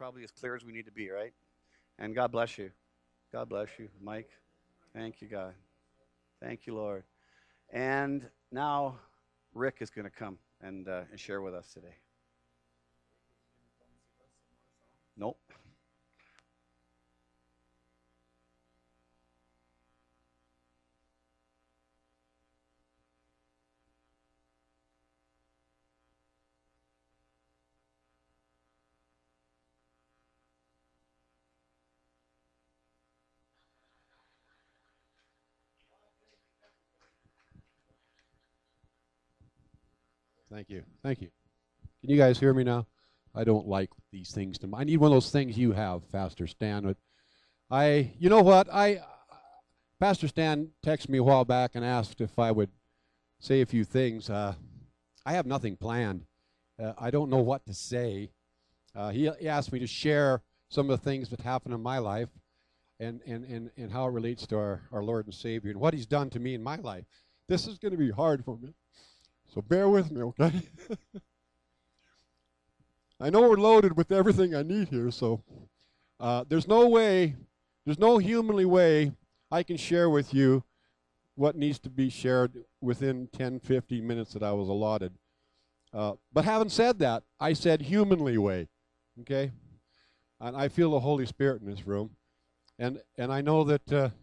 probably as clear as we need to be, right? And God bless you. God bless you, Mike. Thank you, God. Thank you, Lord. And now Rick is going to come and share with us today. Nope. Thank you. Thank you. Can you guys hear me now? I don't like these things. I need one of those things you have, Pastor Stan. You know what? Pastor Stan texted me a while back and asked if I would say a few things. I have nothing planned. I don't know what to say. He asked me to share some of the things that happened in my life and how it relates to our Lord and Savior and what He's done to me in my life. This is going to be hard for me, so bear with me, okay? I know we're loaded with everything I need here, so there's no humanly way I can share with you what needs to be shared within 10, 15 minutes that I was allotted. But having said that, I said humanly way, okay? And I feel the Holy Spirit in this room, and I know that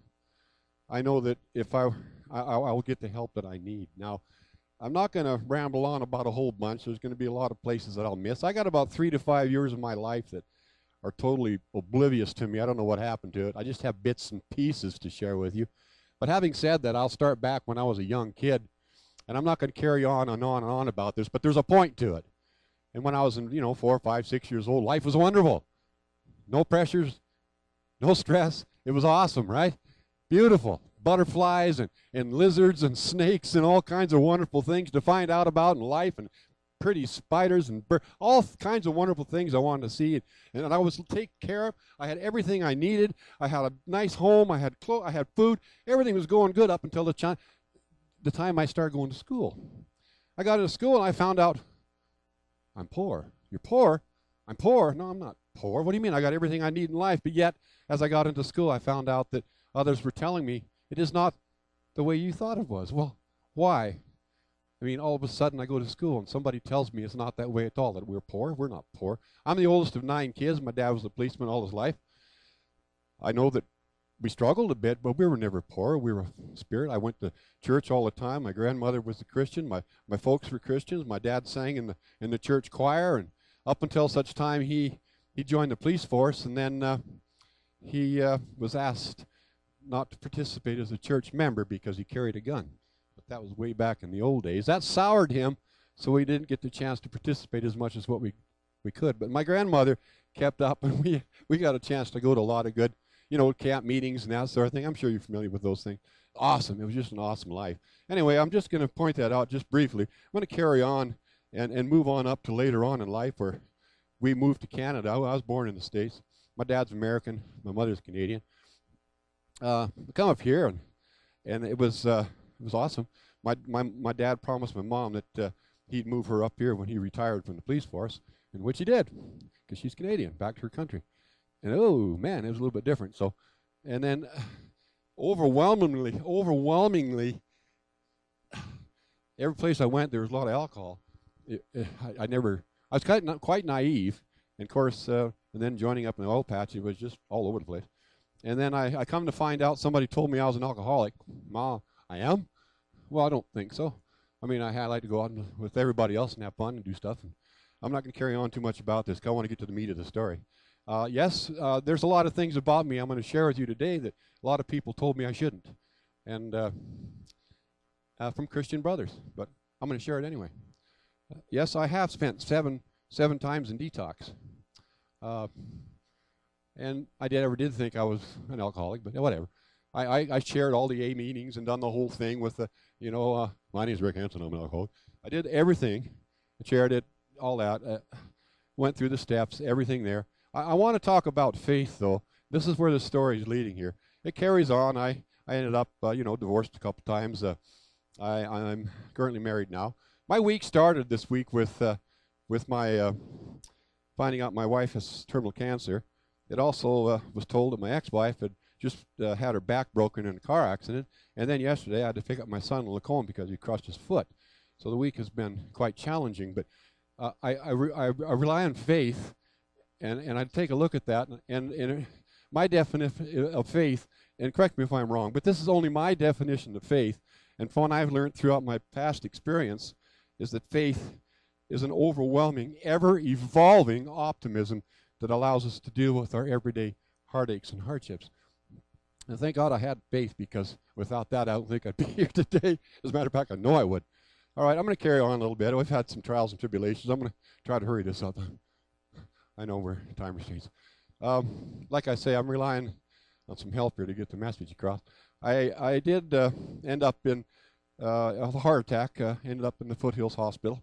if I will get the help that I need. Now, I'm not going to ramble on about a whole bunch. There's going to be a lot of places that I'll miss. I got about 3 to 5 years of my life that are totally oblivious to me. I don't know what happened to it. I just have bits and pieces to share with you. But having said that, I'll start back when I was a young kid, and I'm not going to carry on and on and on about this, but there's a point to it. And when I was in, 4, 5, 6 years old, life was wonderful. No pressures, no stress. It was awesome, right? Beautiful. Butterflies and lizards and snakes and all kinds of wonderful things to find out about in life, and pretty spiders and all kinds of wonderful things I wanted to see, and I was taken care of. I had everything I needed. I had a nice home. I had clothes. I had food. Everything was going good up until the time I started going to school. I got into school and I found out I'm poor. You're poor? I'm poor? No, I'm not poor. What do you mean? I got everything I need in life. But yet, as I got into school, I found out that others were telling me it is not the way you thought it was. Well, why? I mean, all of a sudden I go to school and somebody tells me it's not that way at all, that we're poor. We're not poor. I'm the oldest of 9 kids. My dad was a policeman all his life. I know that we struggled a bit, but we were never poor. We were spirit. I went to church all the time. My grandmother was a Christian. My folks were Christians. My dad sang in the church choir, and up until such time he joined the police force, and then he was asked not to participate as a church member because he carried a gun. But that was way back in the old days. That soured him, so he didn't get the chance to participate as much as what we could. But my grandmother kept up, and we got a chance to go to a lot of good, camp meetings and that sort of thing. I'm sure you're familiar with those things. Awesome. It was just an awesome life. Anyway, I'm just going to point that out just briefly. I'm going to carry on and move on up to later on in life where we moved to Canada. I was born in the States. My dad's American. My mother's Canadian. I come up here, and it was awesome. My dad promised my mom that he'd move her up here when he retired from the police force, and which he did, because she's Canadian, back to her country. And oh man, it was a little bit different. So, and then overwhelmingly, every place I went, there was a lot of alcohol. I was quite naive, and of course, and then joining up in the oil patch, it was just all over the place. And then I come to find out somebody told me I was an alcoholic. Ma, I am? Well, I don't think so. I mean, I like to go out with everybody else and have fun and do stuff. And I'm not going to carry on too much about this because I want to get to the meat of the story. Yes, there's a lot of things about me I'm going to share with you today that a lot of people told me I shouldn't. And from Christian brothers. But I'm going to share it anyway. Yes, I have spent seven times in detox. And I never did think I was an alcoholic, but whatever. I shared all the A meetings and done the whole thing with the, my name is Rick Hansen, I'm an alcoholic. I did everything. I shared it, all that. Went through the steps, everything there. I want to talk about faith, though. This is where the story is leading here. It carries on. I ended up, divorced a couple times. I'm currently married now. My week started this week with my finding out my wife has terminal cancer. It also was told that my ex-wife had just had her back broken in a car accident. And then yesterday I had to pick up my son in Lacombe because he crushed his foot. So the week has been quite challenging. But I rely on faith, and I take a look at that. And my definition of faith, and correct me if I'm wrong, but this is only my definition of faith. And from what I've learned throughout my past experience is that faith is an overwhelming, ever-evolving optimism that allows us to deal with our everyday heartaches and hardships. And thank God I had faith, because without that, I don't think I'd be here today. As a matter of fact, I know I would. All right, I'm going to carry on a little bit. We've had some trials and tribulations. I'm going to try to hurry this up. I know we're time restraints. Like I say, I'm relying on some help here to get the message across. I did end up in a heart attack, ended up in the Foothills Hospital,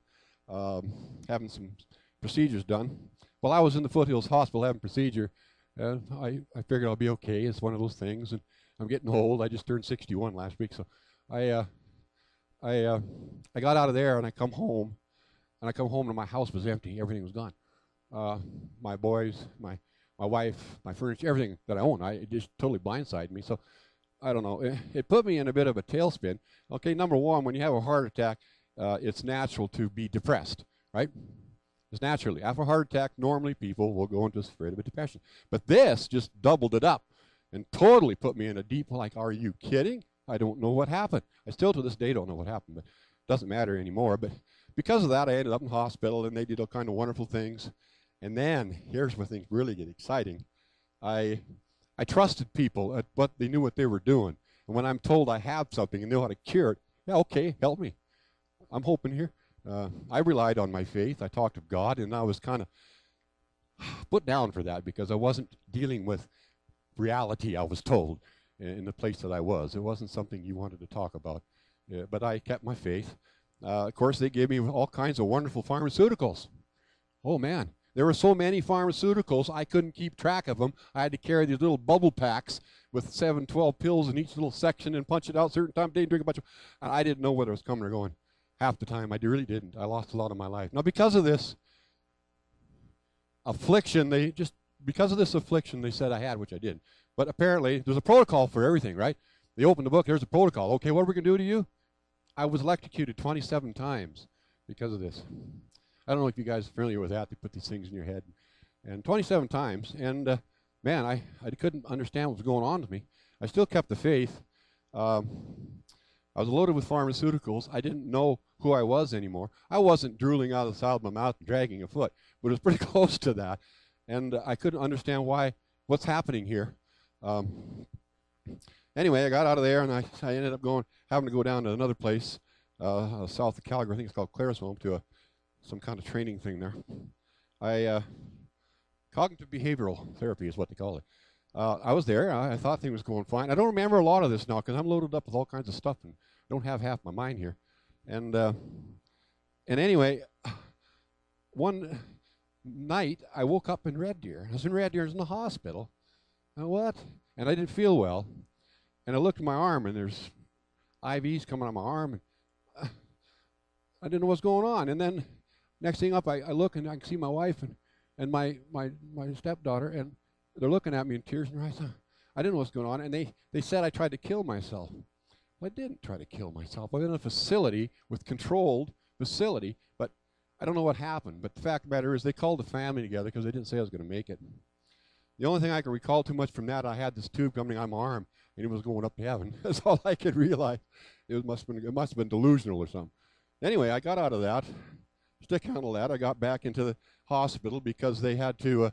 having some procedures done. While I was in the Foothills Hospital having procedure, I figured I'll be okay. It's one of those things, and I'm getting old. I just turned 61 last week, so I got out of there, and I come home, and my house was empty. Everything was gone. My boys, my wife, my furniture, everything that I own. It just totally blindsided me. So I don't know. It put me in a bit of a tailspin. Okay, number one, when you have a heart attack, it's natural to be depressed, right? It's naturally. After a heart attack, normally people will go into a state of a depression. But this just doubled it up and totally put me in a deep, like, are you kidding? I don't know what happened. I still to this day don't know what happened, but it doesn't matter anymore. But because of that, I ended up in hospital, and they did all kind of wonderful things. And then, here's where things really get exciting. I trusted people at what they knew what they were doing. And when I'm told I have something and know how to cure it, yeah, okay, help me. I'm hoping here. I relied on my faith. I talked to God, and I was kind of put down for that because I wasn't dealing with reality, I was told, in the place that I was. It wasn't something you wanted to talk about. But I kept my faith. Of course, they gave me all kinds of wonderful pharmaceuticals. Oh, man. There were so many pharmaceuticals, I couldn't keep track of them. I had to carry these little bubble packs with 7, 12 pills in each little section and punch it out a certain time of day and drink a bunch of, and I didn't know whether it was coming or going. Half the time, I really didn't. I lost a lot of my life. Now, because of this affliction, they said I had, which I did. But apparently, there's a protocol for everything, right? They opened the book, there's a protocol. Okay, what are we going to do to you? I was electrocuted 27 times because of this. I don't know if you guys are familiar with that. They put these things in your head. And 27 times. And, man, I couldn't understand what was going on to me. I still kept the faith. I was loaded with pharmaceuticals. I didn't know who I was anymore. I wasn't drooling out of the side of my mouth and dragging a foot, but it was pretty close to that. And I couldn't understand what's happening here. Anyway, I got out of there, and I ended up having to go down to another place south of Calgary. I think it's called Claresholm, to some kind of training thing there. Cognitive behavioral therapy is what they call it. I was there. I thought things was going fine. I don't remember a lot of this now because I'm loaded up with all kinds of stuff and I don't have half my mind here. And anyway, one night I woke up in Red Deer. I was in Red Deer. I was in the hospital. What? And I didn't feel well. And I looked at my arm, and there's IVs coming on my arm. And I didn't know what's going on. And then next thing up, I look, and I can see my wife and my stepdaughter, and they're looking at me in tears in their eyes. I didn't know what's going on. And they said I tried to kill myself. Well, I didn't try to kill myself. I was in a facility with controlled facility, but I don't know what happened. But the fact of the matter is they called the family together because they didn't say I was going to make it. The only thing I can recall too much from that, I had this tube coming on my arm, and it was going up to heaven. That's all I could realize. It must have been delusional or something. Anyway, I got out of that. Stick out of that. I got back into the hospital because they had to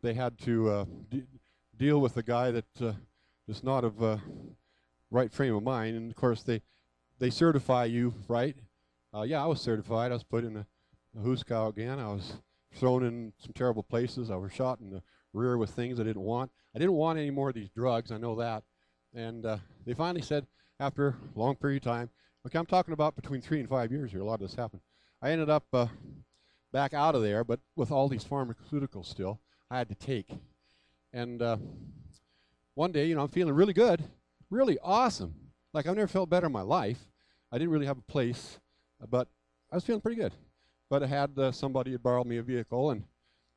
deal with the guy that is not of right frame of mind. And of course, they certify you, right? Yeah, I was certified. I was put in a Huskow again. I was thrown in some terrible places. I was shot in the rear with things I didn't want. I didn't want any more of these drugs. I know that. And they finally said, after a long period of time, okay, I'm talking about between 3 and 5 years here. A lot of this happened. I ended up back out of there, but with all these pharmaceuticals still, I had to take. And one day, I'm feeling really good, really awesome. Like I've never felt better in my life. I didn't really have a place, but I was feeling pretty good. But I had somebody had borrowed me a vehicle, and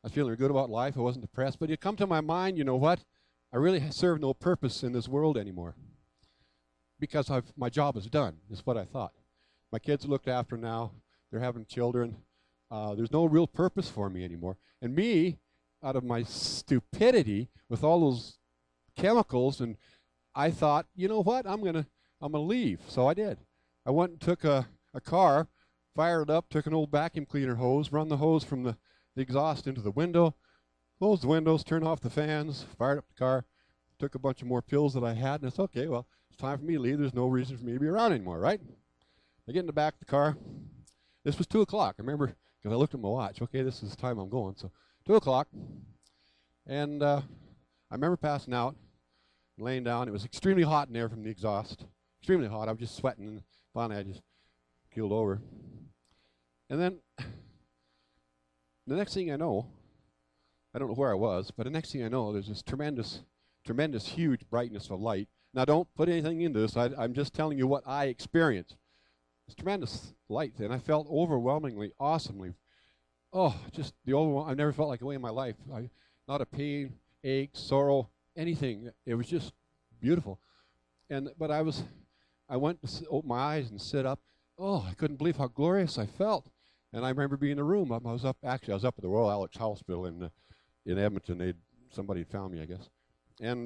I was feeling good about life. I wasn't depressed. But it come to my mind, you know what? I really serve no purpose in this world anymore because my job is done, is what I thought. My kids are looked after now. They're having children. There's no real purpose for me anymore. And me, out of my stupidity with all those chemicals, and I thought, you know what? I'm gonna leave. So I did. I went and took a car, fired it up, took an old vacuum cleaner hose, run the hose from the exhaust into the window, closed the windows, turned off the fans, fired up the car, took a bunch of more pills that I had, and it's okay. Well, it's time for me to leave. There's no reason for me to be around anymore, right? I get in the back of the car. This was 2 o'clock. I remember because I looked at my watch. Okay, this is the time I'm going. So 2 o'clock, and I remember passing out, laying down. It was extremely hot in there from the exhaust. Extremely hot. I was just sweating, and finally I just keeled over. And then the next thing I know, I don't know where I was, but the next thing I know, there's this tremendous, huge brightness of light. Now, don't put anything into this. I'm just telling you what I experienced. This tremendous light, and I felt overwhelmingly, awesomely. Oh, just the overwhelm. I've never felt like a way in my life. Not a pain, ache, sorrow, anything. It was just beautiful. But I went to open my eyes and sit up. Oh, I couldn't believe how glorious I felt. And I remember being in the room. I was up at the Royal Alex Hospital in Edmonton. Somebody had found me, I guess. And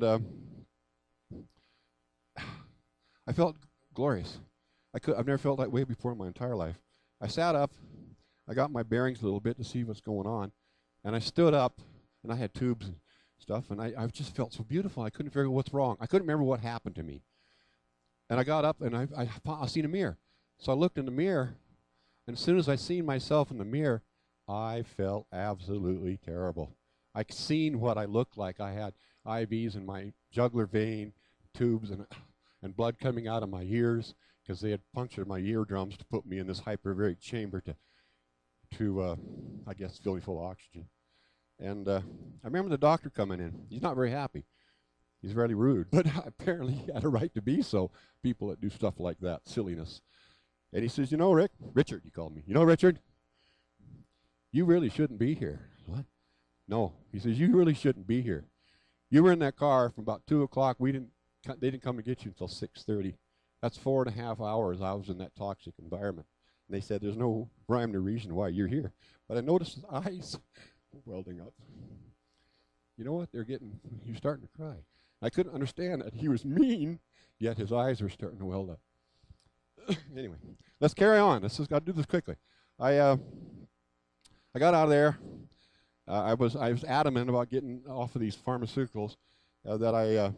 I felt glorious. I've never felt that way before in my entire life. I sat up. I got my bearings a little bit to see what's going on. And I stood up, and I had tubes and stuff, and I just felt so beautiful. I couldn't figure out what's wrong. I couldn't remember what happened to me. And I got up, and I seen a mirror. So I looked in the mirror, and as soon as I seen myself in the mirror, I felt absolutely terrible. I seen what I looked like. I had IVs in my jugular vein, tubes, and blood coming out of my ears because they had punctured my eardrums to put me in this hyperbaric chamber to I guess, fill me full of oxygen. And I remember the doctor coming in. He's not very happy. He's really rude, but apparently he had a right to be so. People that do stuff like that, silliness. And he says, you know, Richard, he called me. You know, Richard, you really shouldn't be here. What? No. He says, you really shouldn't be here. You were in that car from about 2 o'clock. They didn't come to get you until 6:30. That's 4.5 hours I was in that toxic environment. And they said, there's no rhyme or reason why you're here. But I noticed his eyes welding up. You know what? He was starting to cry. I couldn't understand that. He was mean, yet his eyes were starting to weld up. Anyway, let's carry on. Got to do this quickly. I got out of there. I was adamant about getting off of these pharmaceuticals that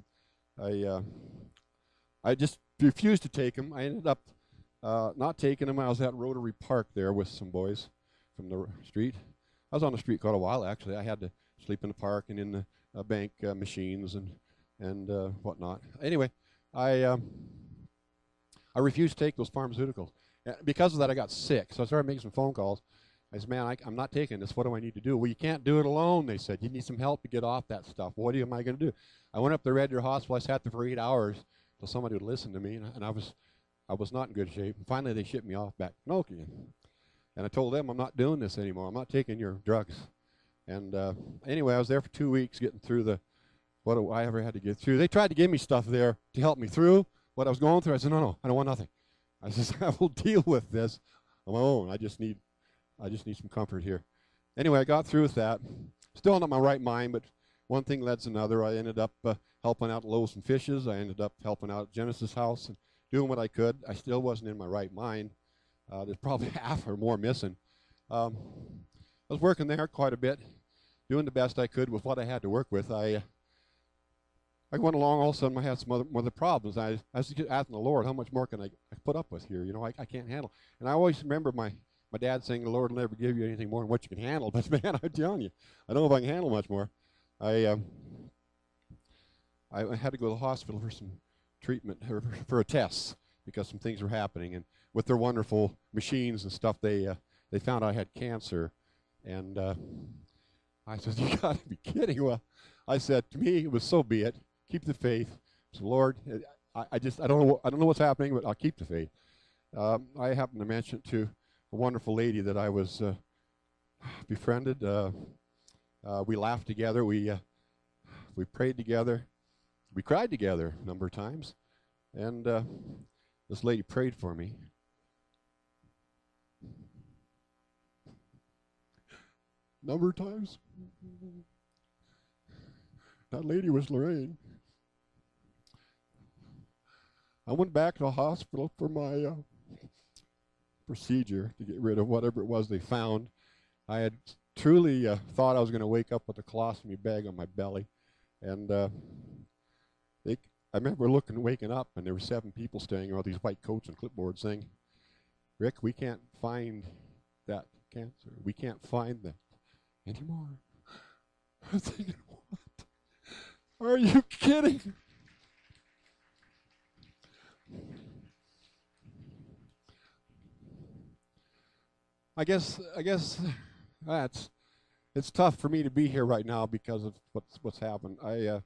I just refused to take them. I ended up not taking them. I was at Rotary Park there with some boys from the street. I was on the street quite a while, actually. I had to sleep in the park and in the bank machines and whatnot. Anyway, I refused to take those pharmaceuticals. Because of that, I got sick. So I started making some phone calls. I said, man, I'm not taking this. What do I need to do? Well, you can't do it alone, they said. You need some help to get off that stuff. What am I going to do? I went up to Red Deer Hospital. I sat there for 8 hours till somebody would listen to me, and I was not in good shape. And finally, they shipped me off back to Nokia. And I told them, I'm not doing this anymore. I'm not taking your drugs. And anyway, I was there for 2 weeks getting through what I ever had to get through. They tried to give me stuff there to help me through what I was going through. I said, no, I don't want nothing. I said, I will deal with this on my own. I just need some comfort here. Anyway, I got through with that. Still not in my right mind, but one thing led to another. I ended up helping out Loaves and Fishes. I ended up helping out at Genesis House and doing what I could. I still wasn't in my right mind. There's probably half or more missing. I was working there quite a bit, doing the best I could with what I had to work with. I went along, all of a sudden I had some other problems. I was asking the Lord, how much more can I put up with here? You know, I can't handle. And I always remember my dad saying, the Lord will never give you anything more than what you can handle. But man, I'm telling you, I don't know if I can handle much more. I had to go to the hospital for some treatment, for a test, because some things were happening. And with their wonderful machines and stuff, they found I had cancer. And I said, you got to be kidding. Well, I said, to me, it was so be it. Keep the faith. So, Lord, I don't know what's happening, but I'll keep the faith. I happened to mention to a wonderful lady that I was befriended. We laughed together. We prayed together. We cried together a number of times. And this lady prayed for me. Number of times. That lady was Lorraine. I went back to the hospital for my procedure to get rid of whatever it was they found. I had truly thought I was going to wake up with a colostomy bag on my belly. And I remember waking up, and there were 7 people standing around these white coats and clipboards saying, "Rick, we can't find that cancer. We can't find that anymore." I'm thinking, what? Are you kidding? I guess it's tough for me to be here right now because of what's happened.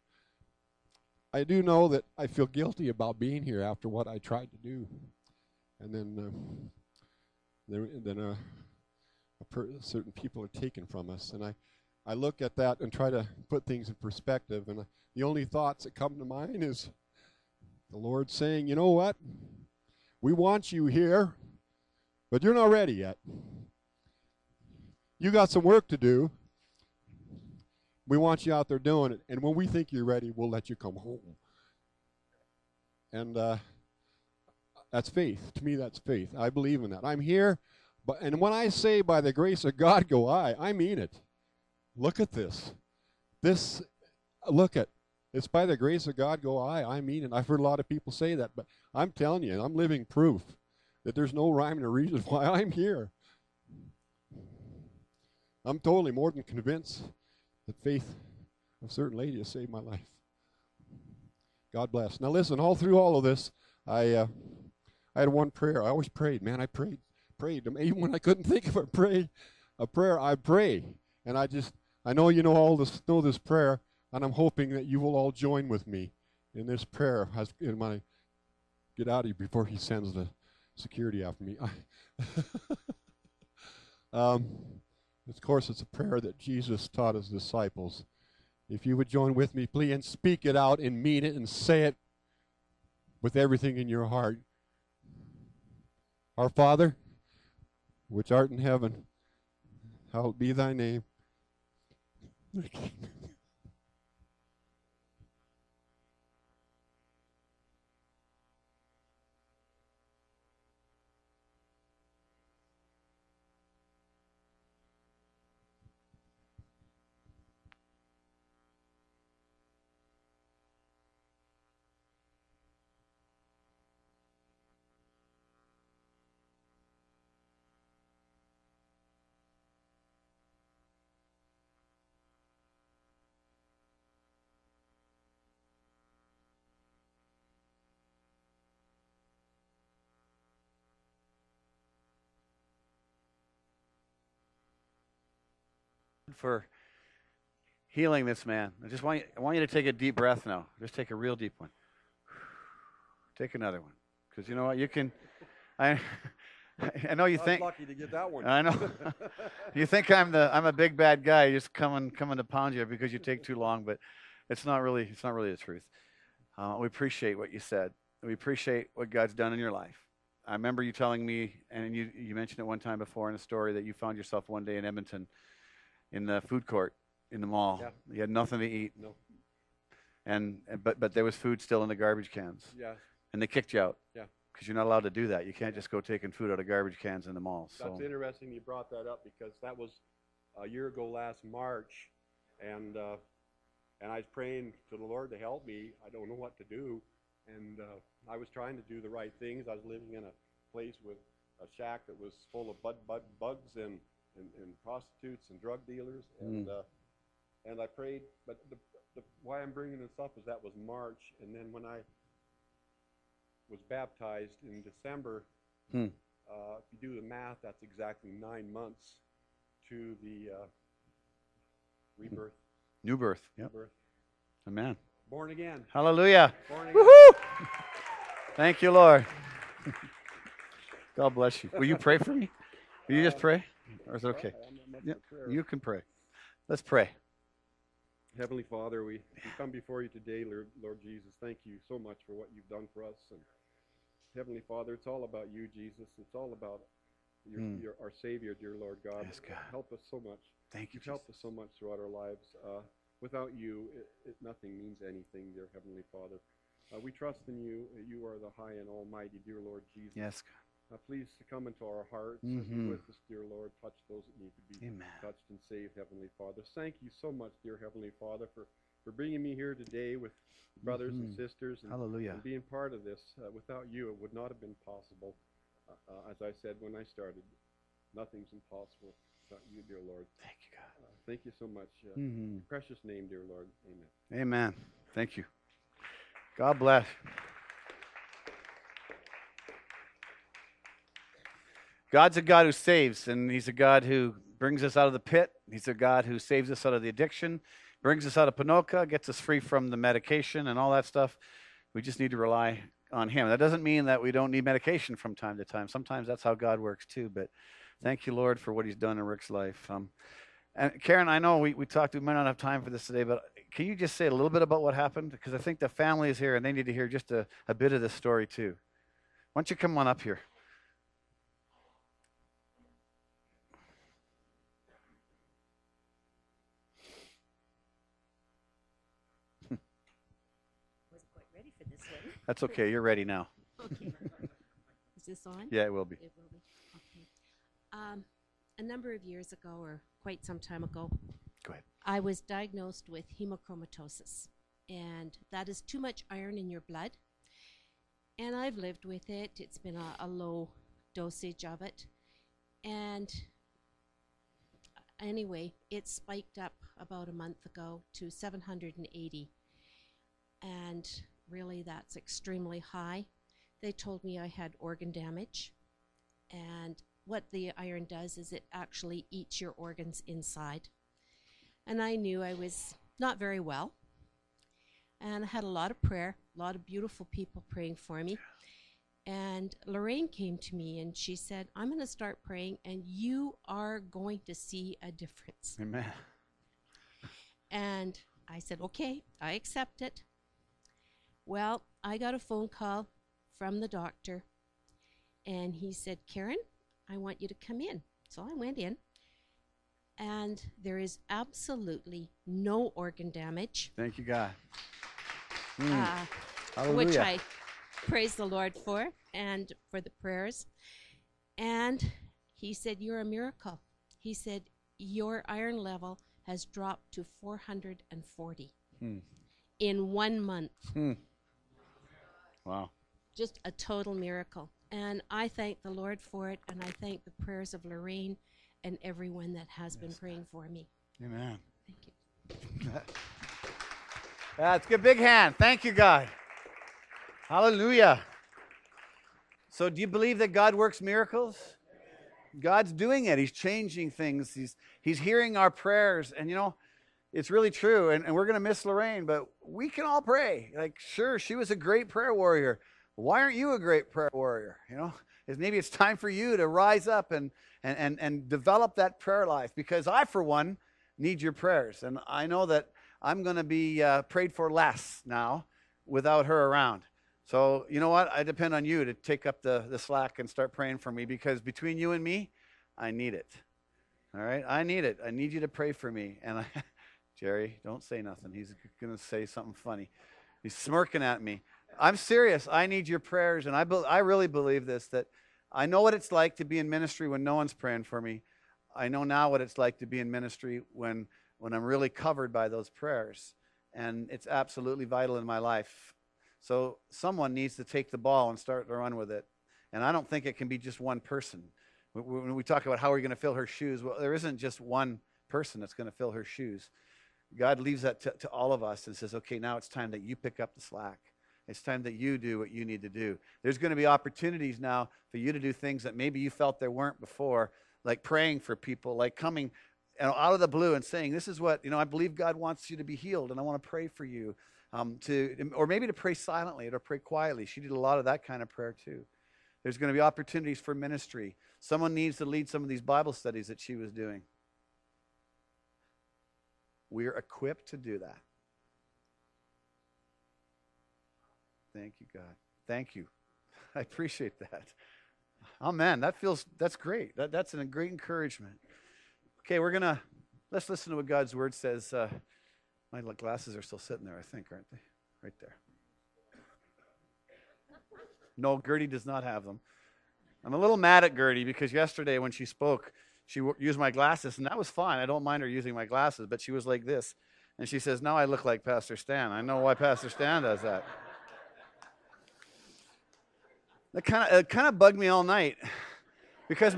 I do know that I feel guilty about being here after what I tried to do, and then certain people are taken from us, and I look at that and try to put things in perspective, and the only thoughts that come to mind is the Lord saying, "You know what? We want you here, but you're not ready yet. You got some work to do. We want you out there doing it, and when we think you're ready, we'll let you come home." And that's faith. To me, that's faith. I believe in that. I'm here, and when I say by the grace of God go I mean it. Look at this. It's by the grace of God go I mean it. I've heard a lot of people say that, but I'm telling you, I'm living proof that there's no rhyme or reason why I'm here. I'm totally more than convinced that faith of a certain lady has saved my life. God bless. Now listen, all through all of this, I had one prayer. I always prayed, man. I prayed. Even when I couldn't think of a prayer, I pray. And I know you know this prayer, and I'm hoping that you will all join with me in this prayer when I get out of here before he sends the security after me. Of course, it's a prayer that Jesus taught his disciples. If you would join with me, please, and speak it out and mean it and say it with everything in your heart. Our Father, which art in heaven, hallowed be thy name. For healing this man. I want you to take a deep breath now. Just take a real deep one. Take another one, because you know what, you can. I know you think. I'm lucky to get that one. I know. You think I'm a big bad guy, just coming to pound you because you take too long, but it's not really the truth. We appreciate what you said. We appreciate what God's done in your life. I remember you telling me, and you mentioned it one time before in a story, that you found yourself one day in Edmonton in the food court in the mall. Yeah. You had nothing to eat. No. But there was food still in the garbage cans. Yeah. And they kicked you out. Yeah. Because you're not allowed to do that. You can't just go taking food out of garbage cans in the mall. That's interesting you brought that up, because that was a year ago last March, and I was praying to the Lord to help me. I don't know what to do, and I was trying to do the right things. I was living in a place with a shack that was full of bugs and prostitutes and drug dealers, and I prayed. But why I'm bringing this up is that was March, and then when I was baptized in December, if you do the math, that's exactly 9 months to the rebirth. New birth. New Yep. birth. Amen. Born again. Hallelujah. Born again. Woohoo! Thank you, Lord. God bless you. Will you pray for me? Will you just pray? Or is it okay? I'm not much Yeah, of a prayer. you can pray. Let's pray. Heavenly Father, we come before you today, Lord Jesus. Thank you so much for what you've done for us. And Heavenly Father, it's all about you, Jesus. It's all about our Savior, dear Lord God. Yes, God. Help us so much. Thank you, You've helped us so much throughout our lives. Without you, nothing means anything, dear Heavenly Father. We trust in you. You are the high and almighty, dear Lord Jesus. Yes, God. Please come into our hearts and be with us, dear Lord. Touch those that need to be touched and saved, Heavenly Father. Thank you so much, dear Heavenly Father, for bringing me here today with brothers and sisters and, Hallelujah. and being part of this. Without you, it would not have been possible. As I said when I started, nothing's impossible without you, dear Lord. Thank you, God. Thank you so much. In precious name, dear Lord. Amen. Amen. Thank you. God bless. God's a God who saves, and he's a God who brings us out of the pit. He's a God who saves us out of the addiction, brings us out of Panoka, gets us free from the medication and all that stuff. We just need to rely on him. That doesn't mean that we don't need medication from time to time. Sometimes that's how God works too, but thank you, Lord, for what he's done in Rick's life. And Karen, I know we talked, we might not have time for this today, but can you just say a little bit about what happened? Because I think the family is here, and they need to hear just a bit of this story too. Why don't you come on up here? That's okay. You're ready now. Okay. Is this on? Yeah, it will be. It will be. Okay. A number of years ago, or quite some time ago, Go ahead. I was diagnosed with hemochromatosis, and that is too much iron in your blood. And I've lived with it. It's been a low dosage of it. And anyway, it spiked up about a month ago to 780. And really, that's extremely high. They told me I had organ damage, and what the iron does is it actually eats your organs inside. And I knew I was not very well, and I had a lot of prayer, a lot of beautiful people praying for me. And Lorraine came to me and she said, I'm going to start praying, and you are going to see a difference. Amen. And I said, okay, I accept it. Well, I got a phone call from the doctor, and he said, Karen, I want you to come in. So I went in, and there is absolutely no organ damage. Thank you, God. Which I praise the Lord for, and for the prayers. And he said, you're a miracle. He said, your iron level has dropped to 440 in 1 month. Wow. Just a total miracle. And I thank the Lord for it, and I thank the prayers of Lorraine and everyone that has been praying for me. Amen. Thank you. That's a good big hand. Thank you, God. Hallelujah. So do you believe that God works miracles? God's doing it. He's changing things. He's hearing our prayers. And, you know, it's really true. And we're going to miss Lorraine, but we can all pray. Like, sure, she was a great prayer warrior. Why aren't you a great prayer warrior? You know, maybe it's time for you to rise up and develop that prayer life, because I, for one, need your prayers. And I know that I'm going to be prayed for less now without her around. So, you know what? I depend on you to take up the slack and start praying for me, because between you and me, I need it. All right? I need it. I need you to pray for me. And Jerry, don't say nothing. He's going to say something funny. He's smirking at me. I'm serious. I need your prayers, and I really believe this, that I know what it's like to be in ministry when no one's praying for me. I know now what it's like to be in ministry when I'm really covered by those prayers, and it's absolutely vital in my life. So someone needs to take the ball and start to run with it, and I don't think it can be just one person. When we talk about how we're going to fill her shoes, well, there isn't just one person that's going to fill her shoes. God leaves that to all of us and says, okay, now it's time that you pick up the slack. It's time that you do what you need to do. There's going to be opportunities now for you to do things that maybe you felt there weren't before, like praying for people, like coming out of the blue and saying, this is what, I believe God wants you to be healed, and I want to pray for you. Or maybe to pray silently or to pray quietly. She did a lot of that kind of prayer too. There's going to be opportunities for ministry. Someone needs to lead some of these Bible studies that she was doing. We are equipped to do that. Thank you, God. Thank you. I appreciate that. Amen. That's great. That's a great encouragement. Okay, let's listen to what God's word says. My glasses are still sitting there, I think, aren't they? Right there. No, Gertie does not have them. I'm a little mad at Gertie because yesterday when she spoke, she used my glasses, and that was fine. I don't mind her using my glasses, but she was like this. And she says, now I look like Pastor Stan. I know why Pastor Stan does that. It kind of bugged me all night because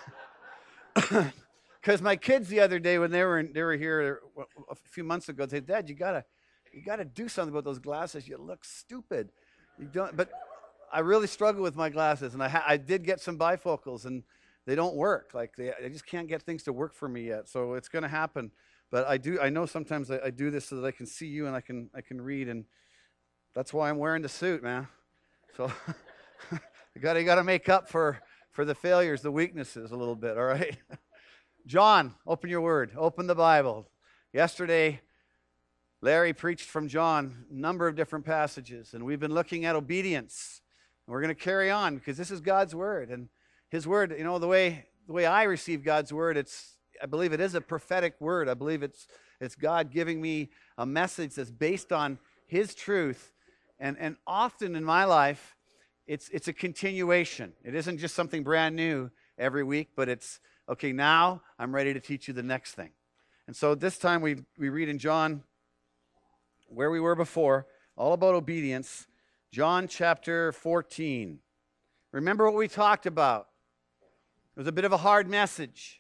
my kids the other day when they were here a few months ago, they said, Dad, you gotta do something about those glasses. You look stupid. You don't. But I really struggle with my glasses, and I did get some bifocals, and they don't work. I just can't get things to work for me yet. So it's going to happen. But I know sometimes I do this so that I can see you and I can read, and that's why I'm wearing the suit, man. So you got to make up for the failures, the weaknesses a little bit. All right. John, open your word. Open the Bible. Yesterday, Larry preached from John a number of different passages, and we've been looking at obedience. And we're going to carry on because this is God's word, and His word. You know, the way I receive God's word, I believe it is a prophetic word. I believe it's God giving me a message that's based on His truth, and often in my life, it's a continuation. It isn't just something brand new every week, but it's okay. Now I'm ready to teach you the next thing. And so this time we read in John, where we were before, all about obedience. John chapter 14. Remember what we talked about. It was a bit of a hard message.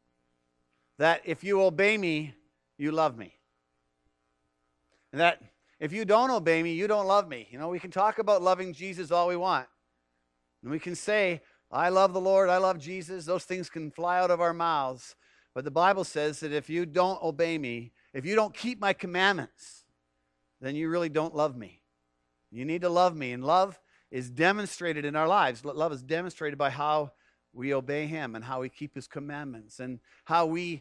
That if you obey me, you love me. And that if you don't obey me, you don't love me. You know, we can talk about loving Jesus all we want. And we can say, I love the Lord, I love Jesus. Those things can fly out of our mouths. But the Bible says that if you don't obey me, if you don't keep my commandments, then you really don't love me. You need to love me. And love is demonstrated in our lives. Love is demonstrated by how we obey Him and how we keep His commandments and how we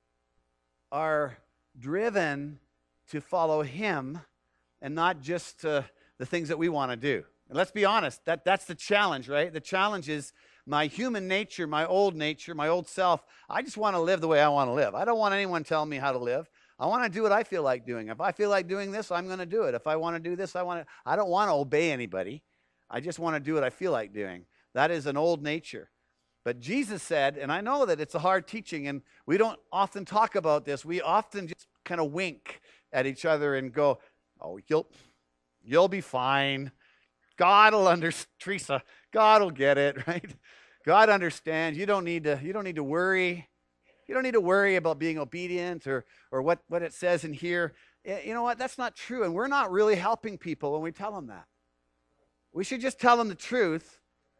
are driven to follow Him and not just the things that we want to do. And let's be honest, that's the challenge, right? The challenge is my human nature, my old self. I just want to live the way I want to live. I don't want anyone telling me how to live. I want to do what I feel like doing. If I feel like doing this, I'm going to do it. If I want to do this, I don't want to obey anybody. I just want to do what I feel like doing. That is an old nature. But Jesus said, and I know that it's a hard teaching, and we don't often talk about this. We often just kind of wink at each other and go, oh, you'll be fine. God will understand, Teresa. God will get it, right? God understands. You don't need to worry. You don't need to worry about being obedient or what it says in here. You know what? That's not true. And we're not really helping people when we tell them that. We should just tell them the truth.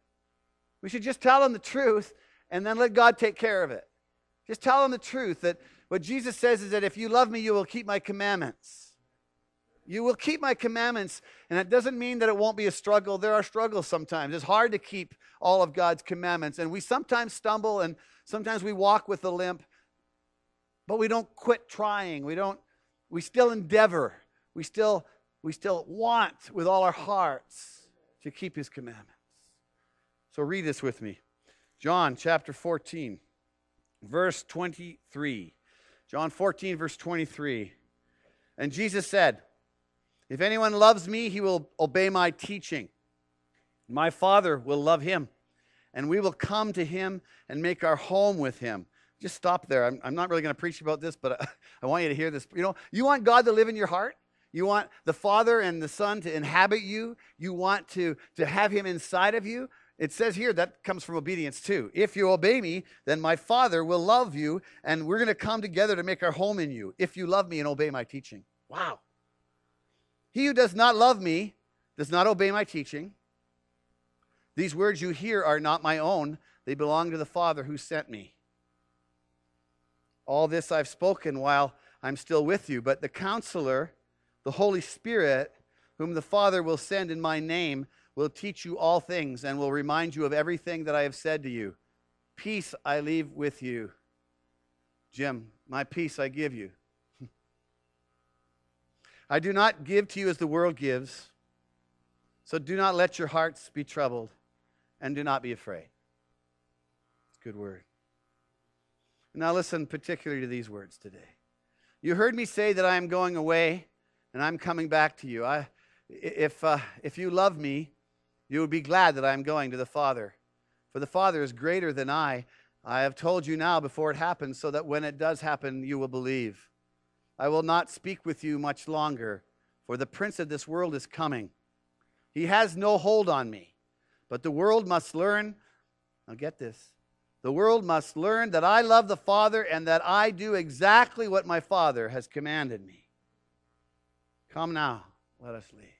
We should just tell them the truth and then let God take care of it. Just tell them the truth that what Jesus says is that if you love me, you will keep my commandments. You will keep my commandments. And that doesn't mean that it won't be a struggle. There are struggles sometimes. It's hard to keep all of God's commandments. And we sometimes stumble and sometimes we walk with a limp. But we don't quit trying. We still endeavor. We still want with all our hearts to keep His commandments. So read this with me. John chapter 14, verse 23. John 14, verse 23. And Jesus said, if anyone loves me, he will obey my teaching. My Father will love him, and we will come to him and make our home with him. Just stop there. I'm not really going to preach about this, but I want you to hear this. You know, you want God to live in your heart? You want the Father and the Son to inhabit you? You want to have Him inside of you? It says here that comes from obedience too. If you obey me, then my Father will love you, and we're going to come together to make our home in you if you love me and obey my teaching. Wow. He who does not love me does not obey my teaching. These words you hear are not my own. They belong to the Father who sent me. All this I've spoken while I'm still with you, but the Counselor, the Holy Spirit, whom the Father will send in my name, will teach you all things and will remind you of everything that I have said to you. Peace I leave with you. Jim, my peace I give you. I do not give to you as the world gives. So do not let your hearts be troubled, and do not be afraid. Good word. Now listen particularly to these words today. You heard me say that I am going away, and I'm coming back to you. If you love me, you would be glad that I am going to the Father. For the Father is greater than I. I have told you now before it happens, so that when it does happen, you will believe. I will not speak with you much longer, for the prince of this world is coming. He has no hold on me, but the world must learn, now get this, the world must learn that I love the Father and that I do exactly what my Father has commanded me. Come now, let us leave.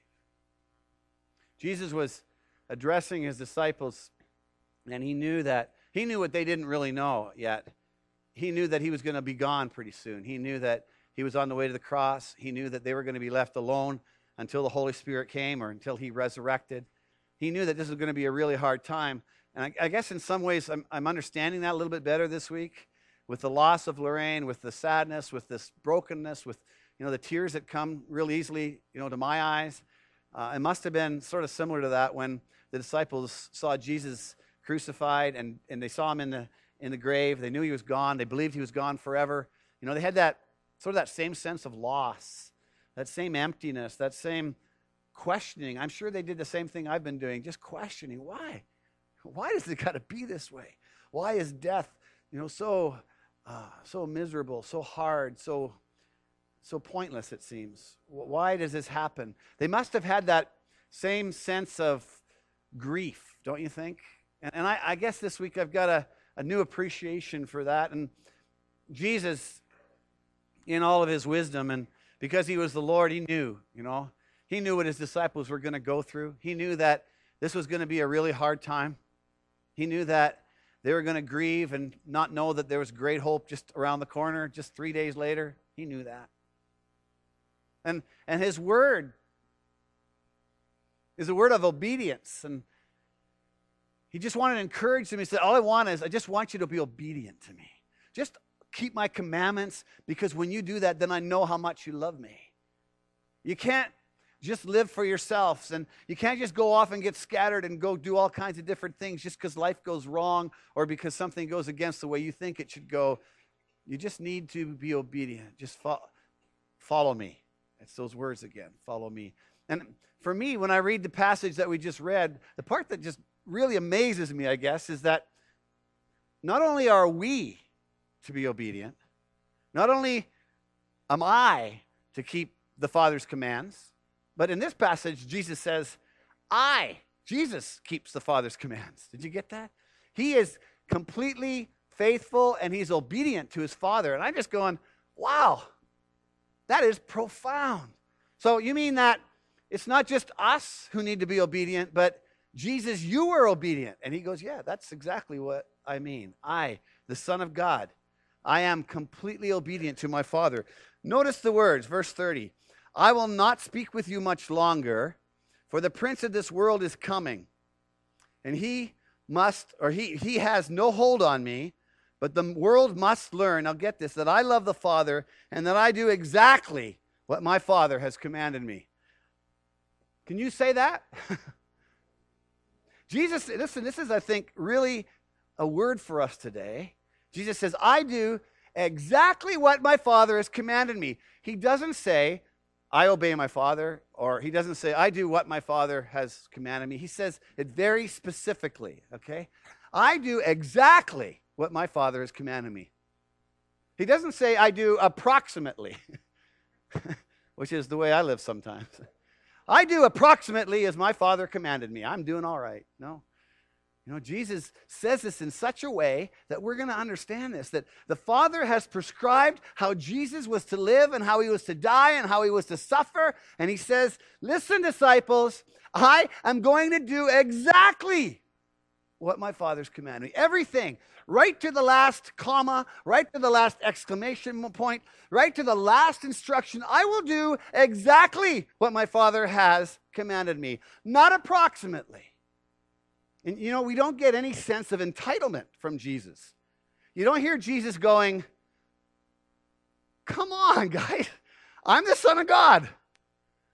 Jesus was addressing his disciples, and he knew what they didn't really know yet. He knew that he was going to be gone pretty soon. He knew that he was on the way to the cross. He knew that they were going to be left alone until the Holy Spirit came or until he resurrected. He knew that this was going to be a really hard time. And I guess in some ways I'm understanding that a little bit better this week with the loss of Lorraine, with the sadness, with this brokenness, with the tears that come real easily to my eyes. It must have been sort of similar to that when the disciples saw Jesus crucified and they saw him in the grave. They knew he was gone. They believed he was gone forever. They had that sort of that same sense of loss, that same emptiness, that same questioning. I'm sure they did the same thing I've been doing, just questioning why. Why does it got to be this way? Why is death, so miserable, so hard, so pointless? It seems. Why does this happen? They must have had that same sense of grief, don't you think? And I guess this week I've got a new appreciation for that. And Jesus, in all of his wisdom, and because he was the Lord, he knew what his disciples were going to go through. He knew that this was going to be a really hard time. He knew that they were going to grieve and not know that there was great hope just around the corner, just 3 days later. He knew that. And his word is a word of obedience. And he just wanted to encourage them. He said, all I want is, I just want you to be obedient to me. Just keep my commandments, because when you do that, then I know how much you love me. You can't just live for yourselves, and you can't just go off and get scattered and go do all kinds of different things just because life goes wrong or because something goes against the way you think it should go. You just need to be obedient. Just follow me. It's those words again, follow me. And for me, when I read the passage that we just read, the part that just really amazes me, I guess, is that not only are we to be obedient, not only am I to keep the Father's commands, but in this passage, Jesus says, Jesus keeps the Father's commands. Did you get that? He is completely faithful and he's obedient to his Father. And I'm just going, wow, that is profound. So you mean that it's not just us who need to be obedient, but Jesus, you were obedient. And he goes, yeah, that's exactly what I mean. I, the Son of God, I am completely obedient to my Father. Notice the words, verse 30. I will not speak with you much longer, for the prince of this world is coming. And he has no hold on me, but the world must learn, now get this, that I love the Father and that I do exactly what my Father has commanded me. Can you say that? Jesus, listen, this is, I think, really a word for us today. Jesus says, I do exactly what my Father has commanded me. He doesn't say, I obey my Father, or he doesn't say, I do what my Father has commanded me. He says it very specifically, okay? I do exactly what my Father has commanded me. He doesn't say, I do approximately, which is the way I live sometimes. I do approximately as my Father commanded me. I'm doing all right. No. Jesus says this in such a way that we're going to understand this, that the Father has prescribed how Jesus was to live and how he was to die and how he was to suffer. And he says, listen, disciples, I am going to do exactly what my Father's commanded me. Everything, right to the last comma, right to the last exclamation point, right to the last instruction. I will do exactly what my Father has commanded me, not approximately. And we don't get any sense of entitlement from Jesus. You don't hear Jesus going, come on, guys. I'm the Son of God.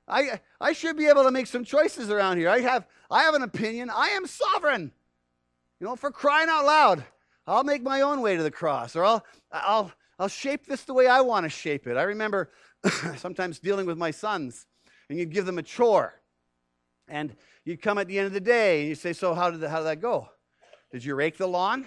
I should be able to make some choices around here. I have an opinion. I am sovereign. You know, for crying out loud, I'll make my own way to the cross, or I'll shape this the way I want to shape it. I remember sometimes dealing with my sons, and you'd give them a chore, and you'd come at the end of the day, and you'd say, so how did that go? Did you rake the lawn?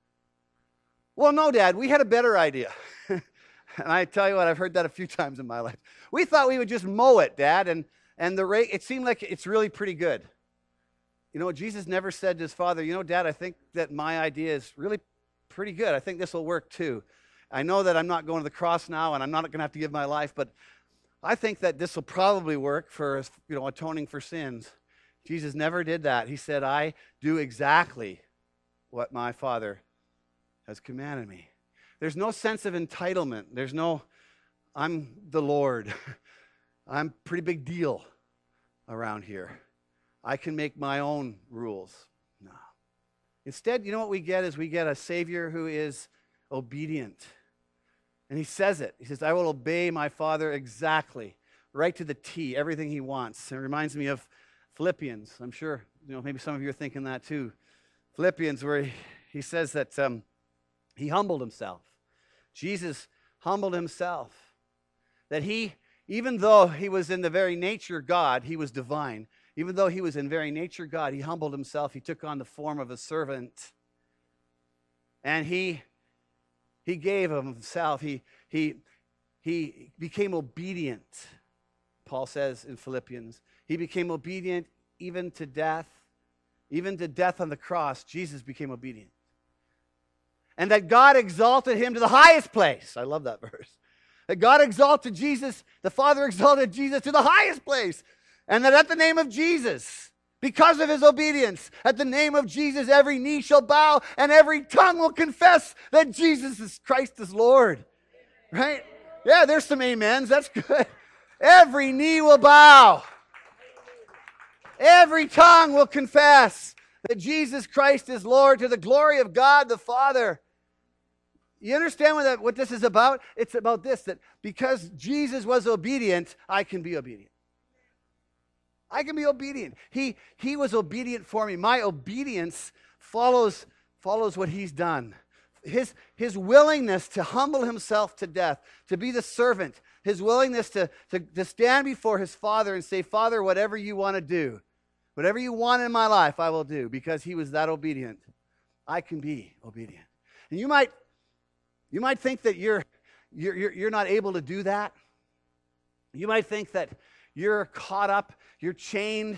Well, no, Dad, we had a better idea. And I tell you what, I've heard that a few times in my life. We thought we would just mow it, Dad, and the rake, it seemed like it's really pretty good. You know, Jesus never said to his father, you know, Dad, I think that my idea is really pretty good. I think this will work too. I know that I'm not going to the cross now, and I'm not going to have to give my life, but I think that this will probably work for, you know, atoning for sins. Jesus never did that. He said, I do exactly what my Father has commanded me. There's no sense of entitlement. There's no, I'm the Lord. I'm a pretty big deal around here. I can make my own rules. No. Instead, you know what we get is we get a Savior who is obedient. And he says it. He says, I will obey my Father exactly, right to the T, everything he wants. It reminds me of Philippians. I'm sure, you know, maybe some of you are thinking that too. Philippians, where he says that he humbled himself. Jesus humbled himself. That he, even though he was in the very nature God, he was divine. Even though he was in very nature God, he humbled himself. He took on the form of a servant. And he gave of himself. He became obedient, Paul says in Philippians. He became obedient even to death. Even to death on the cross, Jesus became obedient. And that God exalted him to the highest place. I love that verse. That God exalted Jesus, the Father exalted Jesus to the highest place. And that at the name of Jesus, because of his obedience, at the name of Jesus, every knee shall bow and every tongue will confess that Jesus Christ is Lord. Right? Yeah, there's some amens. That's good. Every knee will bow. Every tongue will confess that Jesus Christ is Lord to the glory of God the Father. You understand what this is about? It's about this, that because Jesus was obedient, I can be obedient. I can be obedient. He was obedient for me. My obedience follows what he's done. His willingness to humble himself to death, to be the servant, his willingness to stand before his Father and say, Father, whatever you want to do, whatever you want in my life, I will do, because he was that obedient. I can be obedient. And you might think that you're not able to do that. You might think that you're caught up, you're chained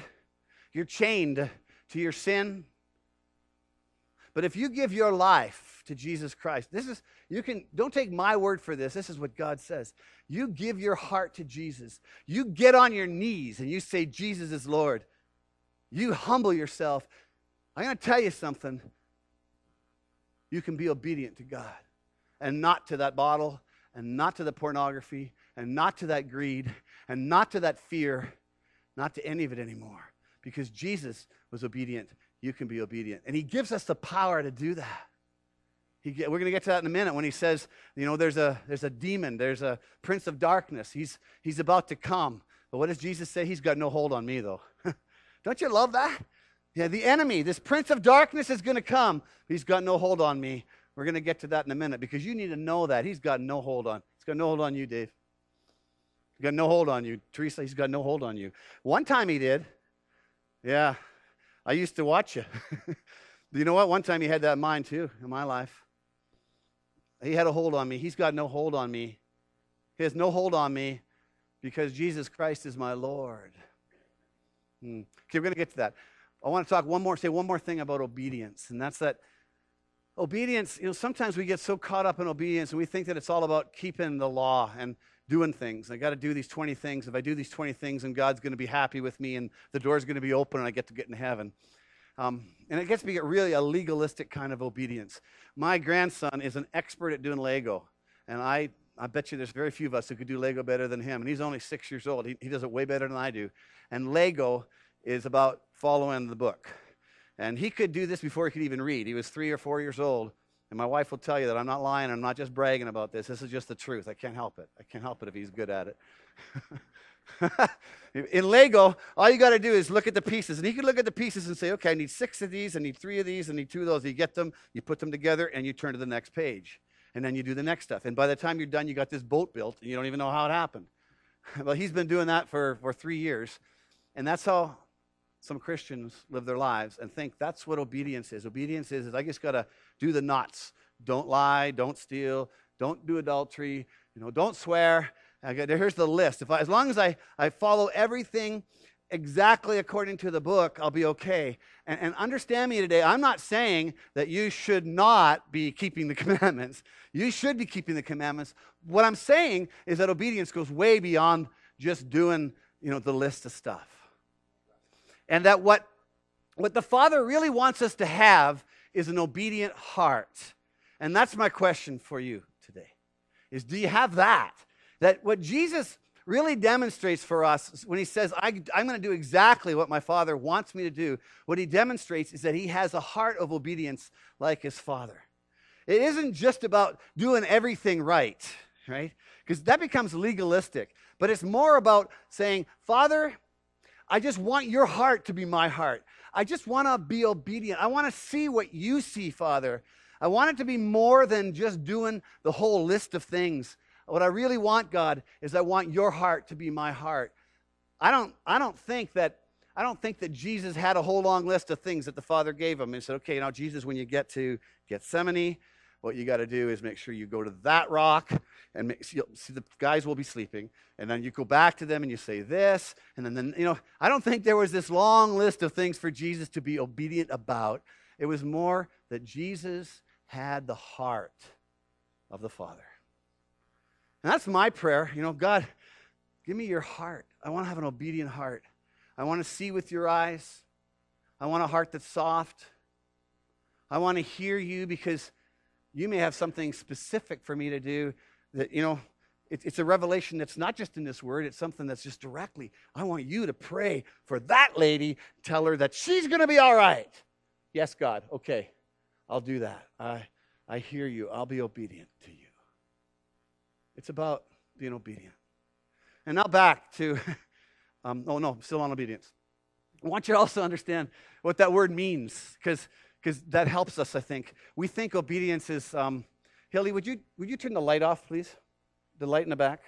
to your sin. But if you give your life to Jesus Christ, don't take my word for this. This is what God says. You give your heart to Jesus. You get on your knees and you say, Jesus is Lord. You humble yourself. I'm going to tell you something. You can be obedient to God and not to that bottle and not to the pornography and not to that greed and not to that fear, not to any of it anymore. Because Jesus was obedient. You can be obedient. And he gives us the power to do that. We're going to get to that in a minute when he says, you know, there's a demon, there's a prince of darkness. He's about to come. But what does Jesus say? He's got no hold on me, though. Don't you love that? Yeah, the enemy, this prince of darkness is going to come. He's got no hold on me. We're going to get to that in a minute because you need to know that. He's got no hold on. He's got no hold on you, Dave. He's got no hold on you. Teresa, he's got no hold on you. One time he did. Yeah, I used to watch you. You know what? One time he had that in mind too, in my life. He had a hold on me. He's got no hold on me. He has no hold on me because Jesus Christ is my Lord. Okay, we're going to get to that. I want to say one more thing about obedience, and that's that obedience, you know, sometimes we get so caught up in obedience and we think that it's all about keeping the law and doing things. I got to do these 20 things. If I do these 20 things, and God's going to be happy with me and the door's going to be open and I get to get in heaven. And it gets to be really a legalistic kind of obedience. My grandson is an expert at doing Lego, and I bet you there's very few of us who could do Lego better than him, and he's only 6 years old. He does it way better than I do. And Lego is about following the book. And he could do this before he could even read. He was 3 or 4 years old. And my wife will tell you that I'm not lying. I'm not just bragging about this. This is just the truth. I can't help it. I can't help it if he's good at it. In Lego, all you got to do is look at the pieces. And he can look at the pieces and say, okay, I need 6 of these, I need 3 of these, I need 2 of those. You get them, you put them together, and you turn to the next page. And then you do the next stuff. And by the time you're done, you got this boat built, and you don't even know how it happened. Well, he's been doing that for 3 years. And that's how some Christians live their lives and think that's what obedience is. Obedience is I just got to do the knots. Don't lie, don't steal, don't do adultery, don't swear. Here's the list. As long as I follow everything exactly according to the book, I'll be okay. And understand me today, I'm not saying that you should not be keeping the commandments. You should be keeping the commandments. What I'm saying is that obedience goes way beyond just doing, the list of stuff. And that what the Father really wants us to have is an obedient heart. And that's my question for you today, is do you have that? That what Jesus really demonstrates for us when he says, I'm going to do exactly what my Father wants me to do, what he demonstrates is that he has a heart of obedience like his Father. It isn't just about doing everything right? Because that becomes legalistic. But it's more about saying, Father, I just want your heart to be my heart. I just want to be obedient. I want to see what you see, Father. I want it to be more than just doing the whole list of things. What I really want, God, is I want your heart to be my heart. I don't think that Jesus had a whole long list of things that the Father gave him. And he said, okay, now Jesus, when you get to Gethsemane, what you got to do is make sure you go to that rock, and see the guys will be sleeping, and then you go back to them and you say this, and then I don't think there was this long list of things for Jesus to be obedient about. It was more that Jesus had the heart of the Father. And that's my prayer. God, give me your heart. I want to have an obedient heart. I want to see with your eyes. I want a heart that's soft. I want to hear you because you may have something specific for me to do that, it's a revelation that's not just in this word. It's something that's just directly. I want you to pray for that lady. Tell her that she's going to be all right. Yes, God. Okay, I'll do that. I hear you. I'll be obedient to you. It's about being obedient. And now back to, still on obedience. I want you to also understand what that word means, because that helps us, I think. We think obedience is, Hilly, would you turn the light off, please? The light in the back?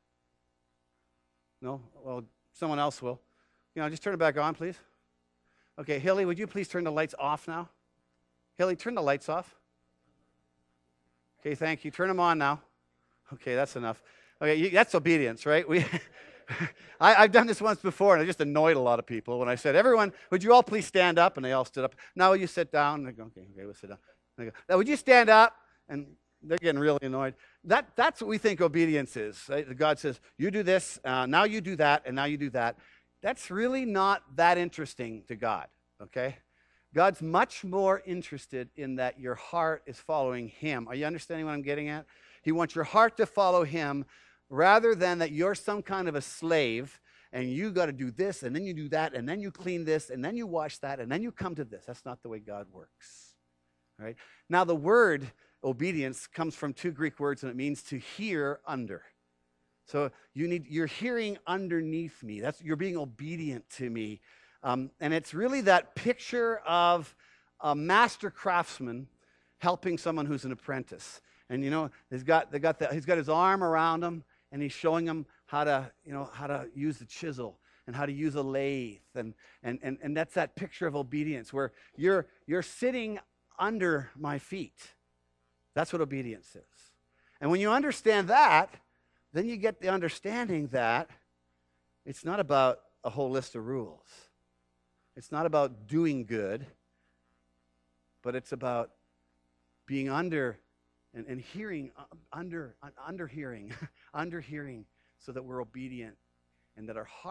No? Well, someone else will. Just turn it back on, please. Okay, Hilly, would you please turn the lights off now? Hilly, turn the lights off. Okay, thank you. Turn them on now. Okay, that's enough. Okay, that's obedience, right? I've done this once before, and I just annoyed a lot of people when I said, everyone, would you all please stand up? And they all stood up. Now you sit down. And I go, okay, we'll sit down. And I go, now would you stand up? And they're getting really annoyed. That's what we think obedience is. Right? God says, you do this, now you do that, and now you do that. That's really not that interesting to God, okay? God's much more interested in that your heart is following him. Are you understanding what I'm getting at? He wants your heart to follow him rather than that you're some kind of a slave and you got to do this and then you do that and then you clean this and then you wash that and then you come to this. That's not the way God works. All right? Now, the word obedience comes from 2 Greek words, and it means to hear under. So you're hearing underneath me. You're being obedient to me. And it's really that picture of a master craftsman helping someone who's an apprentice. And he's got his arm around him, and he's showing him how to use the chisel and how to use a lathe. And that's that picture of obedience where you're sitting under my feet. That's what obedience is. And when you understand that, then you get the understanding that it's not about a whole list of rules. It's not about doing good, but it's about being under and hearing, under hearing, so that we're obedient and that it's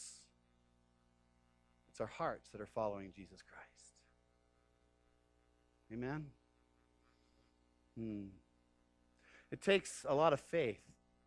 our hearts that are following Jesus Christ. Amen? It takes a lot of faith.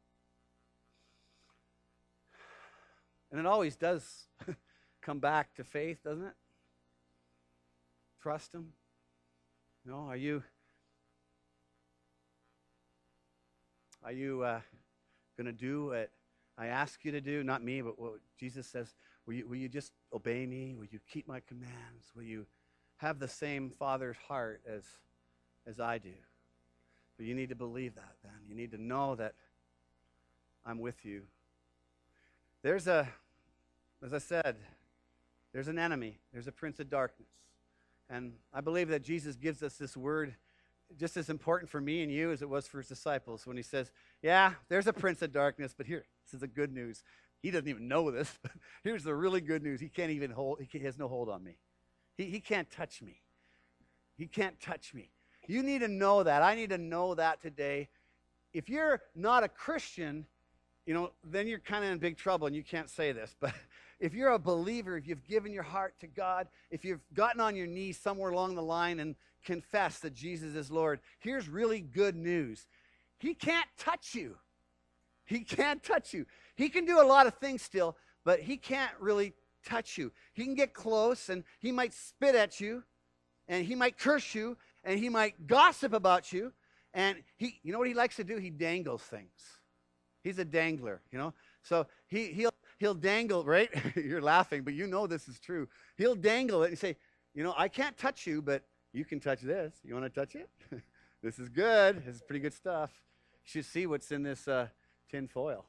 And it always does come back to faith, doesn't it? Trust him. Are you going to do what I ask you to do, not me, but what Jesus says, will you just obey me? Will you keep my commands? Will you have the same Father's heart as I do? But you need to believe that then. You need to know that I'm with you. As I said, there's an enemy. There's a prince of darkness. And I believe that Jesus gives us this word just as important for me and you as it was for his disciples when he says, yeah, there's a prince of darkness, but here, this is the good news. He doesn't even know this, but here's the really good news. He has no hold on me. He can't touch me. He can't touch me. You need to know that. I need to know that today. If you're not a Christian, then you're kind of in big trouble, and you can't say this. But if you're a believer, if you've given your heart to God, if you've gotten on your knees somewhere along the line and confessed that Jesus is Lord, here's really good news. He can't touch you. He can't touch you. He can do a lot of things still, but he can't really touch you. He can get close, and he might spit at you, and he might curse you, and he might gossip about you, and you know what he likes to do? He dangles things. He's a dangler, So he'll dangle, right? You're laughing, but you know this is true. He'll dangle it and say, I can't touch you, but you can touch this. You want to touch it? This is good. This is pretty good stuff. You should see what's in this tin foil.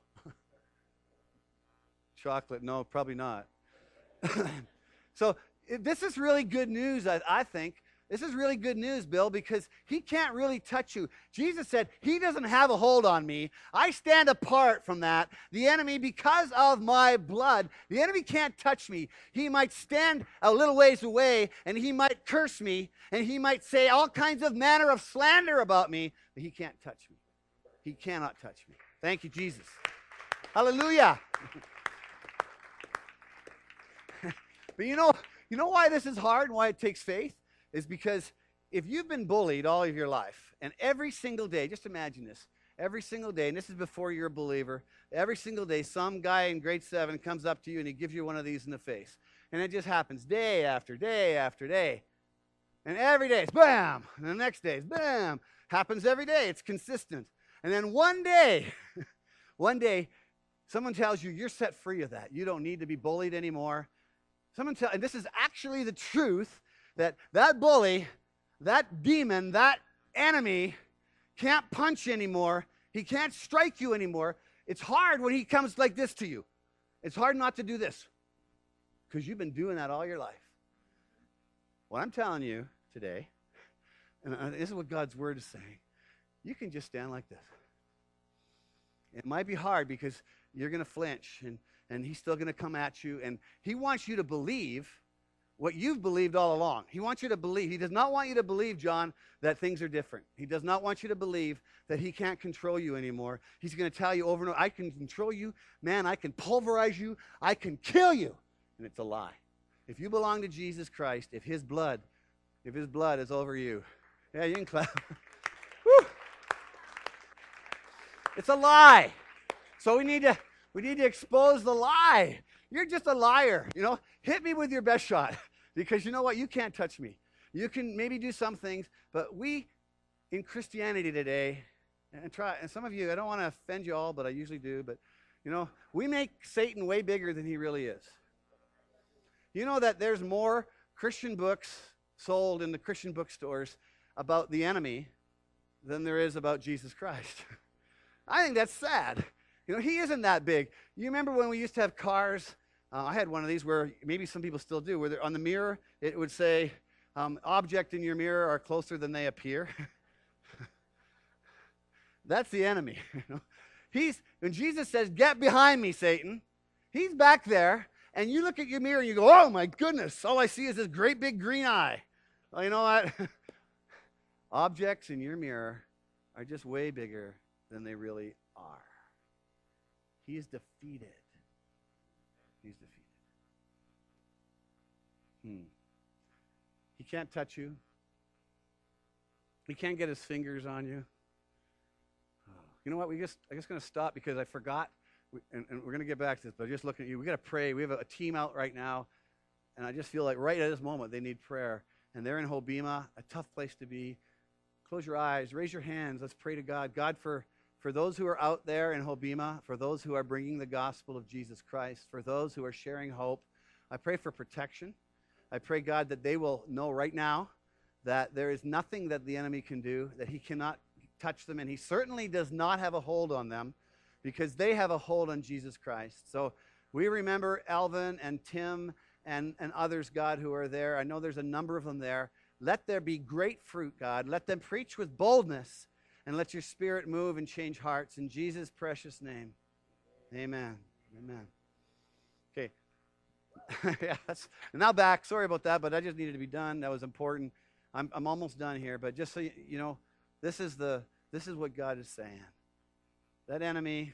Chocolate? No, probably not. So this is really good news, I think. This is really good news, Bill, because he can't really touch you. Jesus said, he doesn't have a hold on me. I stand apart from that. The enemy, because of my blood, the enemy can't touch me. He might stand a little ways away, and he might curse me, and he might say all kinds of manner of slander about me, but he can't touch me. He cannot touch me. Thank you, Jesus. Hallelujah. But you know why this is hard and why it takes faith? Is because if you've been bullied all of your life, and every single day, just imagine this, every single day, and this is before you're a believer, every single day some guy in grade 7 comes up to you and he gives you one of these in the face. And it just happens day after day after day. And every day it's bam, and the next day it's bam. Happens every day, it's consistent. And then one day, someone tells you you're set free of that. You don't need to be bullied anymore. And this is actually the truth, that bully, that demon, that enemy can't punch you anymore. He can't strike you anymore. It's hard when he comes like this to you. It's hard not to do this because you've been doing that all your life. What I'm telling you today, and this is what God's word is saying, you can just stand like this. It might be hard because you're going to flinch, and he's still going to come at you, and he wants you to believe what you've believed all along. He wants you to believe. He does not want you to believe, John, that things are different. He does not want you to believe that he can't control you anymore. He's going to tell you over and over, I can control you. Man, I can pulverize you. I can kill you. And it's a lie. If you belong to Jesus Christ, if his blood is over you, yeah, you can clap. Woo. It's a lie. So we need to expose the lie. You're just a liar. Hit me with your best shot. Because you know what? You can't touch me. You can maybe do some things, but we in Christianity today, and some of you, I don't want to offend you all, but I usually do, but we make Satan way bigger than he really is. You know that there's more Christian books sold in the Christian bookstores about the enemy than there is about Jesus Christ. I think that's sad. He isn't that big. You remember when we used to have cars? I had one of these where maybe some people still do, where on the mirror it would say, object in your mirror are closer than they appear. That's the enemy. When Jesus says, get behind me, Satan, he's back there, and you look at your mirror and you go, oh my goodness, all I see is this great big green eye. Well, you know what? Objects in your mirror are just way bigger than they really are. He is defeated. He's defeated. He can't touch you. He can't get his fingers on you. You know what? I'm just going to stop because I forgot, and we're going to get back to this, but just looking at you, we got to pray. We have a team out right now, and I just feel like right at this moment they need prayer. And they're in Hobbema, a tough place to be. Close your eyes. Raise your hands. Let's pray to God. God, for for those who are out there in Hobima, for those who are bringing the gospel of Jesus Christ, for those who are sharing hope. I pray for protection. I pray, God, that they will know right now that there is nothing that the enemy can do, that he cannot touch them, and he certainly does not have a hold on them because they have a hold on Jesus Christ. So we remember Alvin and Tim and others, God, who are there. I know there's a number of them there. Let there be great fruit, God. Let them preach with boldness, and let your Spirit move and change hearts. In Jesus' precious name, amen. Amen. Okay. Yes. Now back. Sorry about that, but that just needed to be done. That was important. I'm almost done here, but just so you know, this is what God is saying. That enemy,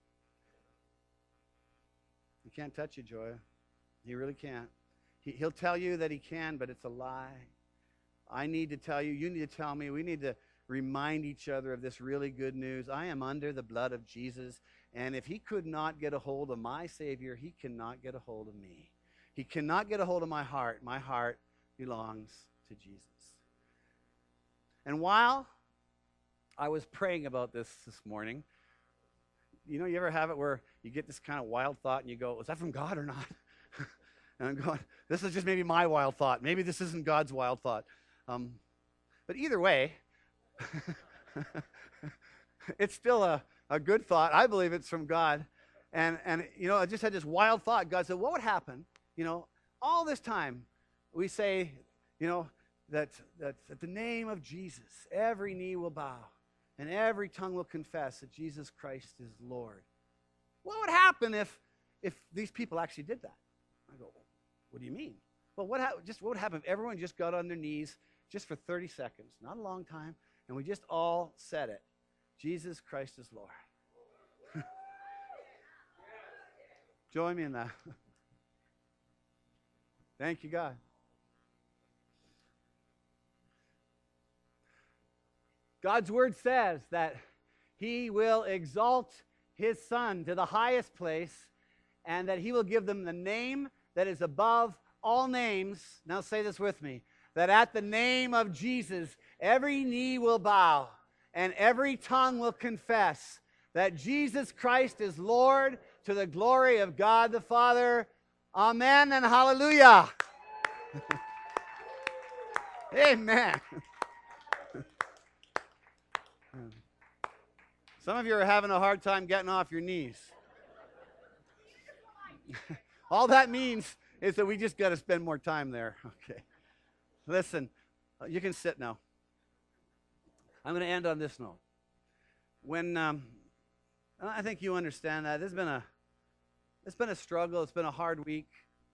he can't touch you, Joya. He really can't. He'll tell you that he can, but it's a lie. I need to tell you, you need to tell me, we need to remind each other of this really good news. I am under the blood of Jesus, and if he could not get a hold of my Savior, he cannot get a hold of me. He cannot get a hold of my heart. My heart belongs to Jesus. And while I was praying about this morning, you know, you ever have it where you get this kind of wild thought and you go, is that from God or not? And I'm going, this is just maybe my wild thought. Maybe this isn't God's wild thought. But either way, it's still a good thought. I believe it's from God. And you know, I just had this wild thought. God said, what would happen, you know, all this time we say, you know, that at the name of Jesus, every knee will bow and every tongue will confess that Jesus Christ is Lord. What would happen if these people actually did that? I go, what do you mean? Well, what would happen if everyone just got on their knees just for 30 seconds, not a long time, and we just all said it, Jesus Christ is Lord. Join me in that. Thank you, God. God's word says that he will exalt his Son to the highest place and that he will give them the name that is above all names. Now say this with me. That at the name of Jesus, every knee will bow and every tongue will confess that Jesus Christ is Lord to the glory of God the Father. Amen and hallelujah. Amen. Some of you are having a hard time getting off your knees. All that means is that we just got to spend more time there. Okay. Listen, you can sit now. I'm going to end on this note. When I think you understand that it's been a struggle. It's been a hard week,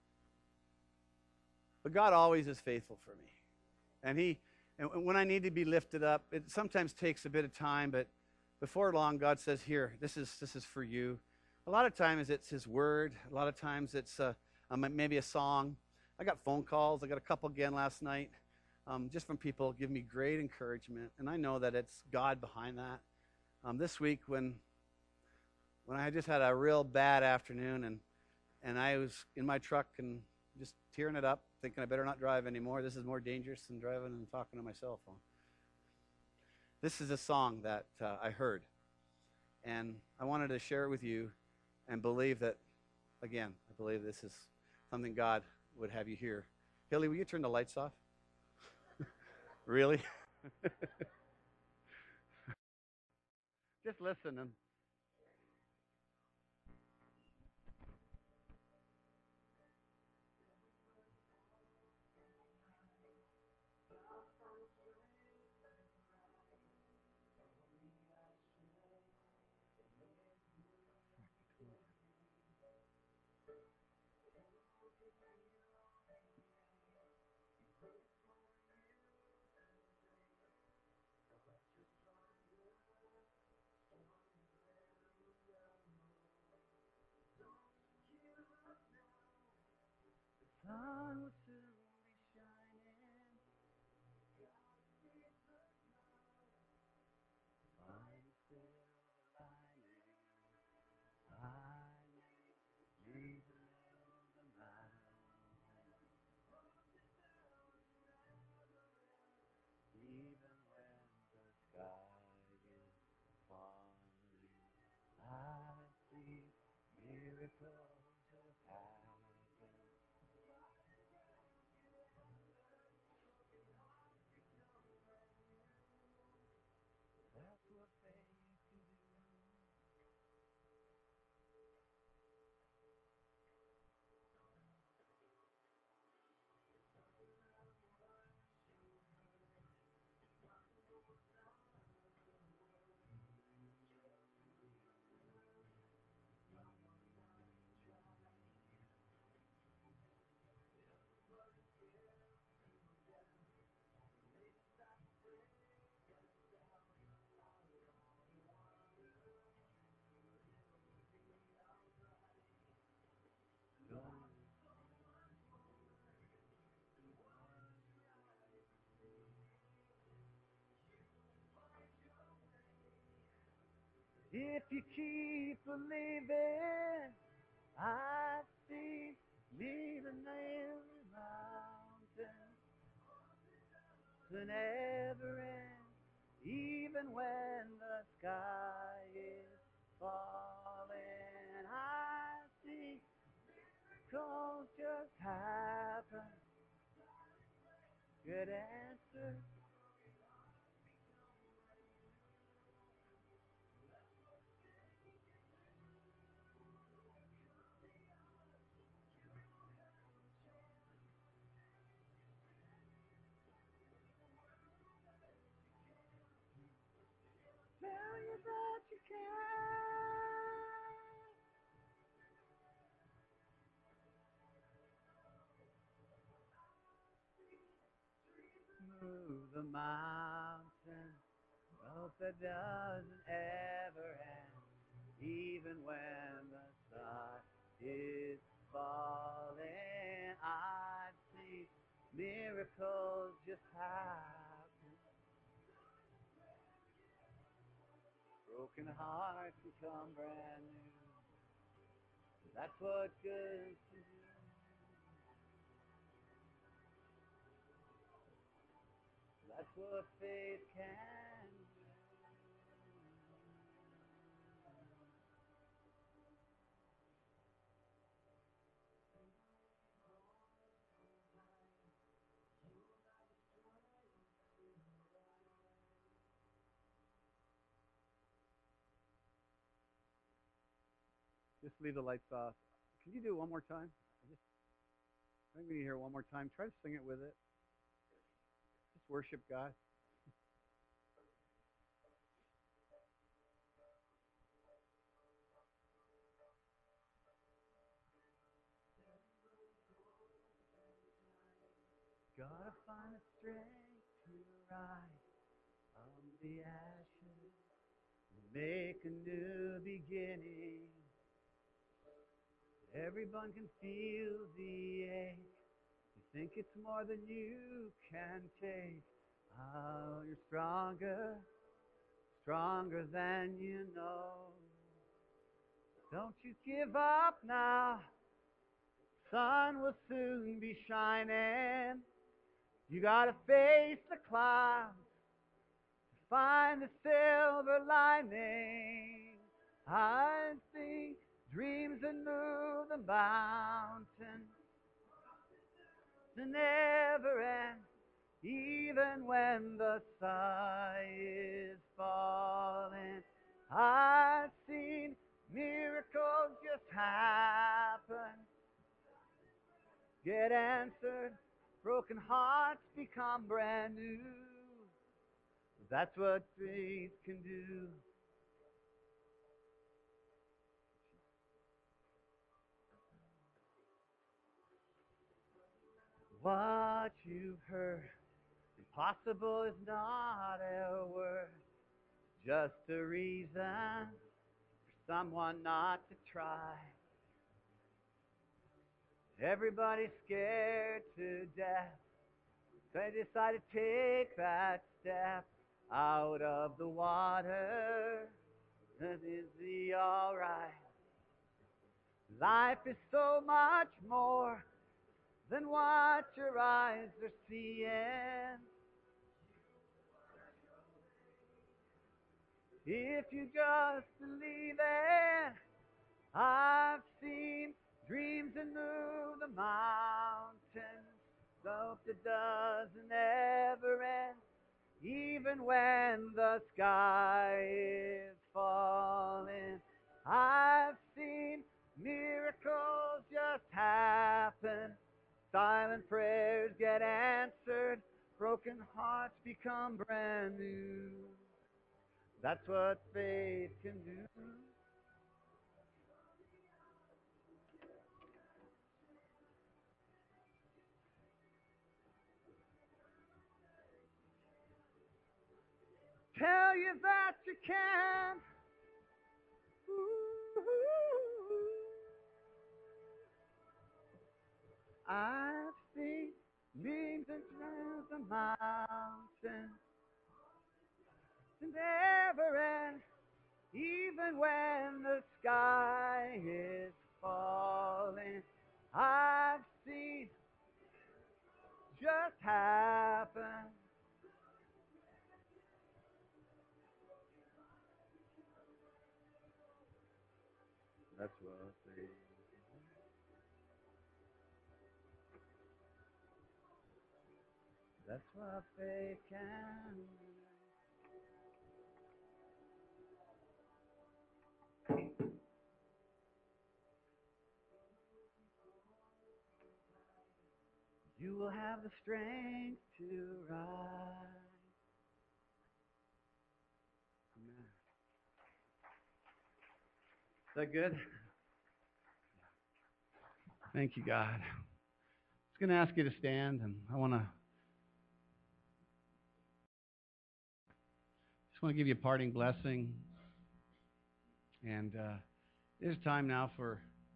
but God always is faithful for me, and when I need to be lifted up, it sometimes takes a bit of time, but before long, God says, "Here, this is for you." A lot of times it's His Word. A lot of times it's maybe a song. I got phone calls. I got a couple again last night, just from people giving me great encouragement, and I know that it's God behind that. This week, when I just had a real bad afternoon, and I was in my truck and just tearing it up, thinking I better not drive anymore. This is more dangerous than driving and talking to my cell phone. This is a song that I heard, and I wanted to share it with you and believe that, again, I believe this is something God would have you hear. Hilly, will you turn the lights off? Really? Just listen and If you keep believing, I've seen me the nailing mountain to never end, even when the sky is falling. I see miracles just happen, good answer. Tell you that you can move the mountain. Hope that doesn't ever end, even when the sun is falling. I've seen miracles just happen. Broken hearts become brand new. That's what good can do. That's what faith can do. Just leave the lights off. Can you do it one more time? I think we need to hear it one more time. Try to sing it with it. Just worship God. Gotta find the strength to rise from the ashes and make a new beginning. Everyone can feel the ache. You think it's more than you can take. Oh, you're stronger, stronger than you know. Don't you give up now. Sun will soon be shining. You gotta face the clouds to find the silver lining. I think dreams that move the mountains to never end, even when the sky is falling. I've seen miracles just happen, get answered, broken hearts become brand new. That's what faith can do. What you've heard, impossible is not a word, just a reason for someone not to try. Everybody's scared to death. They decide to take that step out of the water. That is the alright. Life is so much more than what your eyes are seeing. If you just believe it, I've seen dreams that move the mountains. Hope that doesn't ever end, even when the sky is falling. I've seen miracles just happen. Silent prayers get answered. Broken hearts become brand new. That's what faith can do. Tell you that you can. Ooh, I've seen beings and through the mountains to never end, Even when the sky is falling, I've seen just happen. That's what I say. That's what faith can do. You will have the strength to rise. Amen. Is that good? Thank you, God. I'm just going to ask you to stand, and I want to give you a parting blessing. And there's time now for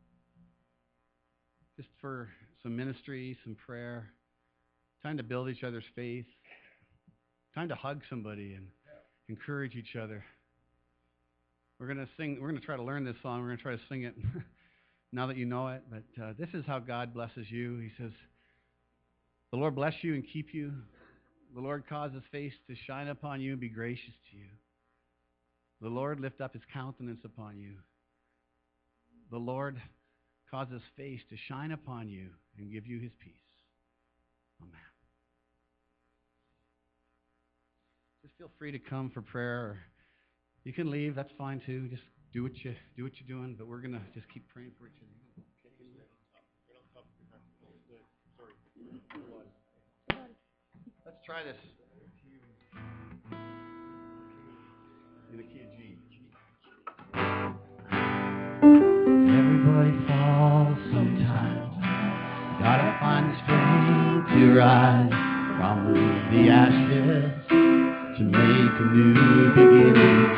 some ministry, some prayer, time to build each other's faith, time to hug somebody and encourage each other. We're going to try to learn this song. We're going to try to sing it now that you know it. But this is how God blesses you. He says, the Lord bless you and keep you. The Lord cause his face to shine upon you and be gracious to you. The Lord lift up his countenance upon you. The Lord cause his face to shine upon you and give you his peace. Amen. Just feel free to come for prayer. Or you can leave. That's fine too. Just do what you're doing. But we're gonna just keep praying for each other. Let's try this. In the key of G. Everybody falls sometimes. Gotta find the strength to rise from the ashes to make a new beginning.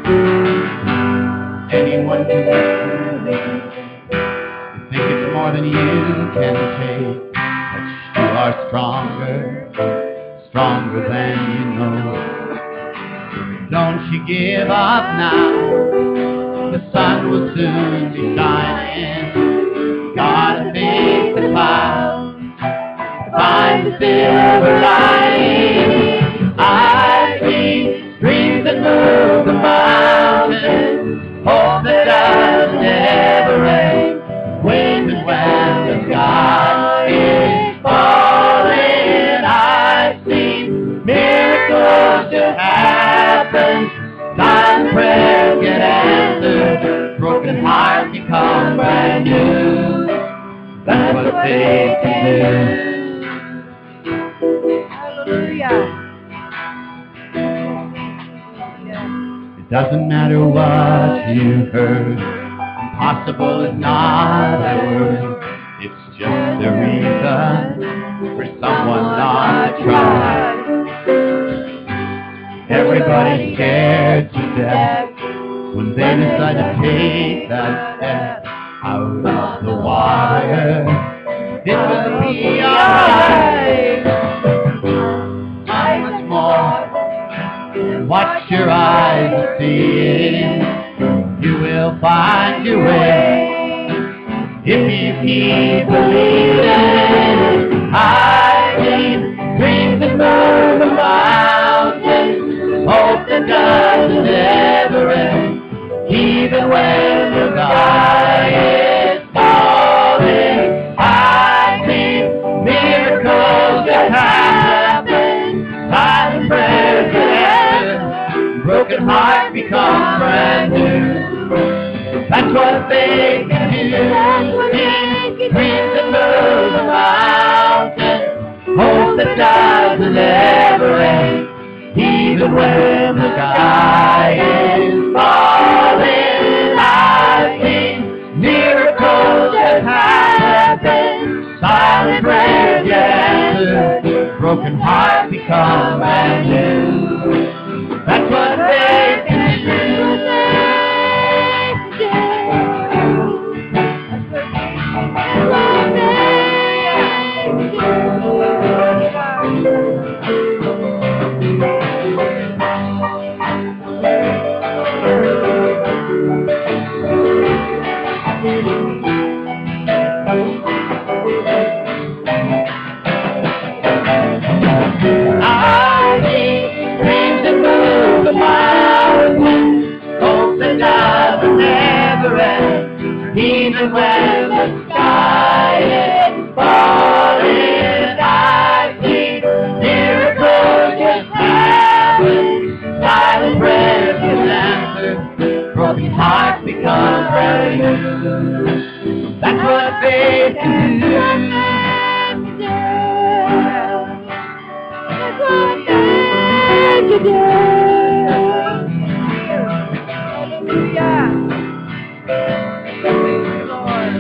Anyone can do it. You think it's more than you can take, but you are stronger than you know. Don't you give up now. The sun will soon be shining. Gotta face the clouds, find the silver lining. I see dreams that move the mountains, hope that doesn't ever end. When and when the sky is falling, I see miracles to happen. Silent prayers get answered, broken hearts become brand new. That's what faith can do. Hallelujah. It doesn't matter what you heard. Impossible is not a word. It's just a reason for someone not to try. Everybody's scared to death when they decide to take that step out of the water. It will be alright. How much more than what your eyes are seeing. You will find your way if you keep believing. I see dreams that move the mountains, hope that doesn't ever end. Even when the sky is falling, I see miracles that happen. Silent prayers that answer, broken hearts become brand new. That's what faith can do. Dreams that move the mountains, hope that doesn't ever end. Even when the sky is falling, I see miracles that happen. Silent prayers answered, broken hearts become brand new. That's what faith can do. new. That's what faith can do. That's what faith can do. Hallelujah. Praise you, Lord.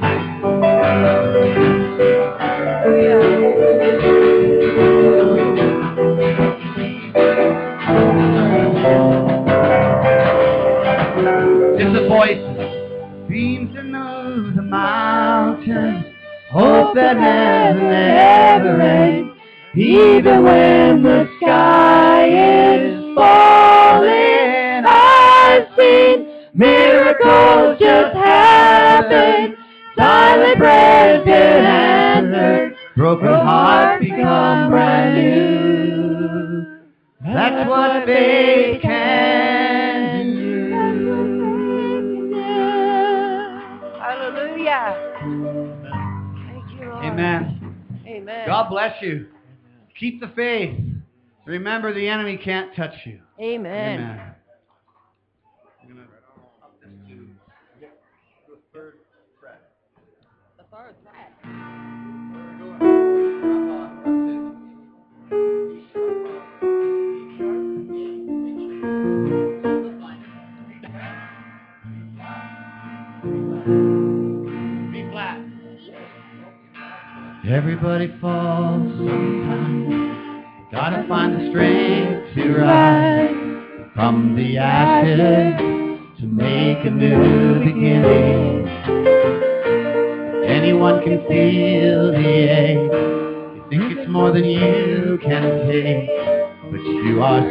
Just a voice. Dreams to move the mountains, hope that never ends, even when the sky is falling. I've seen miracles just happen, silent prayers get answered, broken hearts become brand new. That's what faith can do. Hallelujah. Thank you, Lord. Amen. Amen. God bless you. Keep the faith. Remember, the enemy can't touch you. Amen. Amen. The third fret. B flat. Everybody falls sometimes. Gotta find the strength to rise from the ashes to make a new beginning. Anyone can feel the ache. You think it's more than you can take, but you are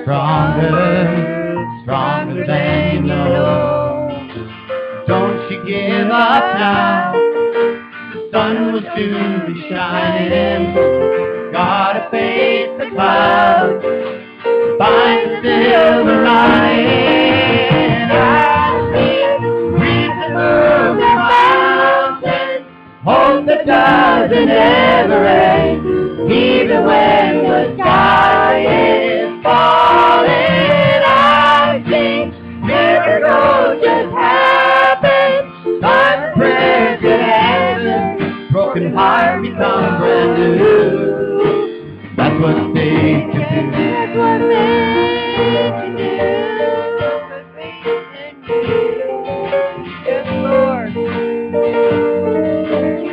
stronger than you know. Don't you give up now. The sun will soon be shining. Gotta face the clouds, find the silver lining. I've seen dreams that move the mountains, hope that doesn't ever end, even when the sky is falling. I've seen miracles just happen, silent prayers get answered, broken hearts become brand new. That's what faith can do. That's what faith can do. That's what faith can do. Yes, Lord. Thank you,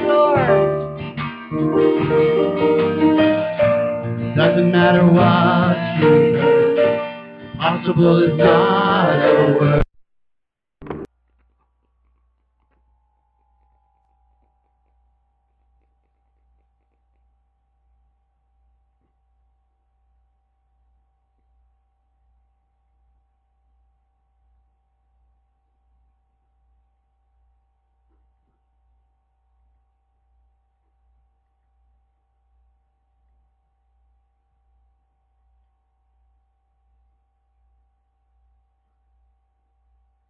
Lord. Doesn't matter what you do, possible is not a word.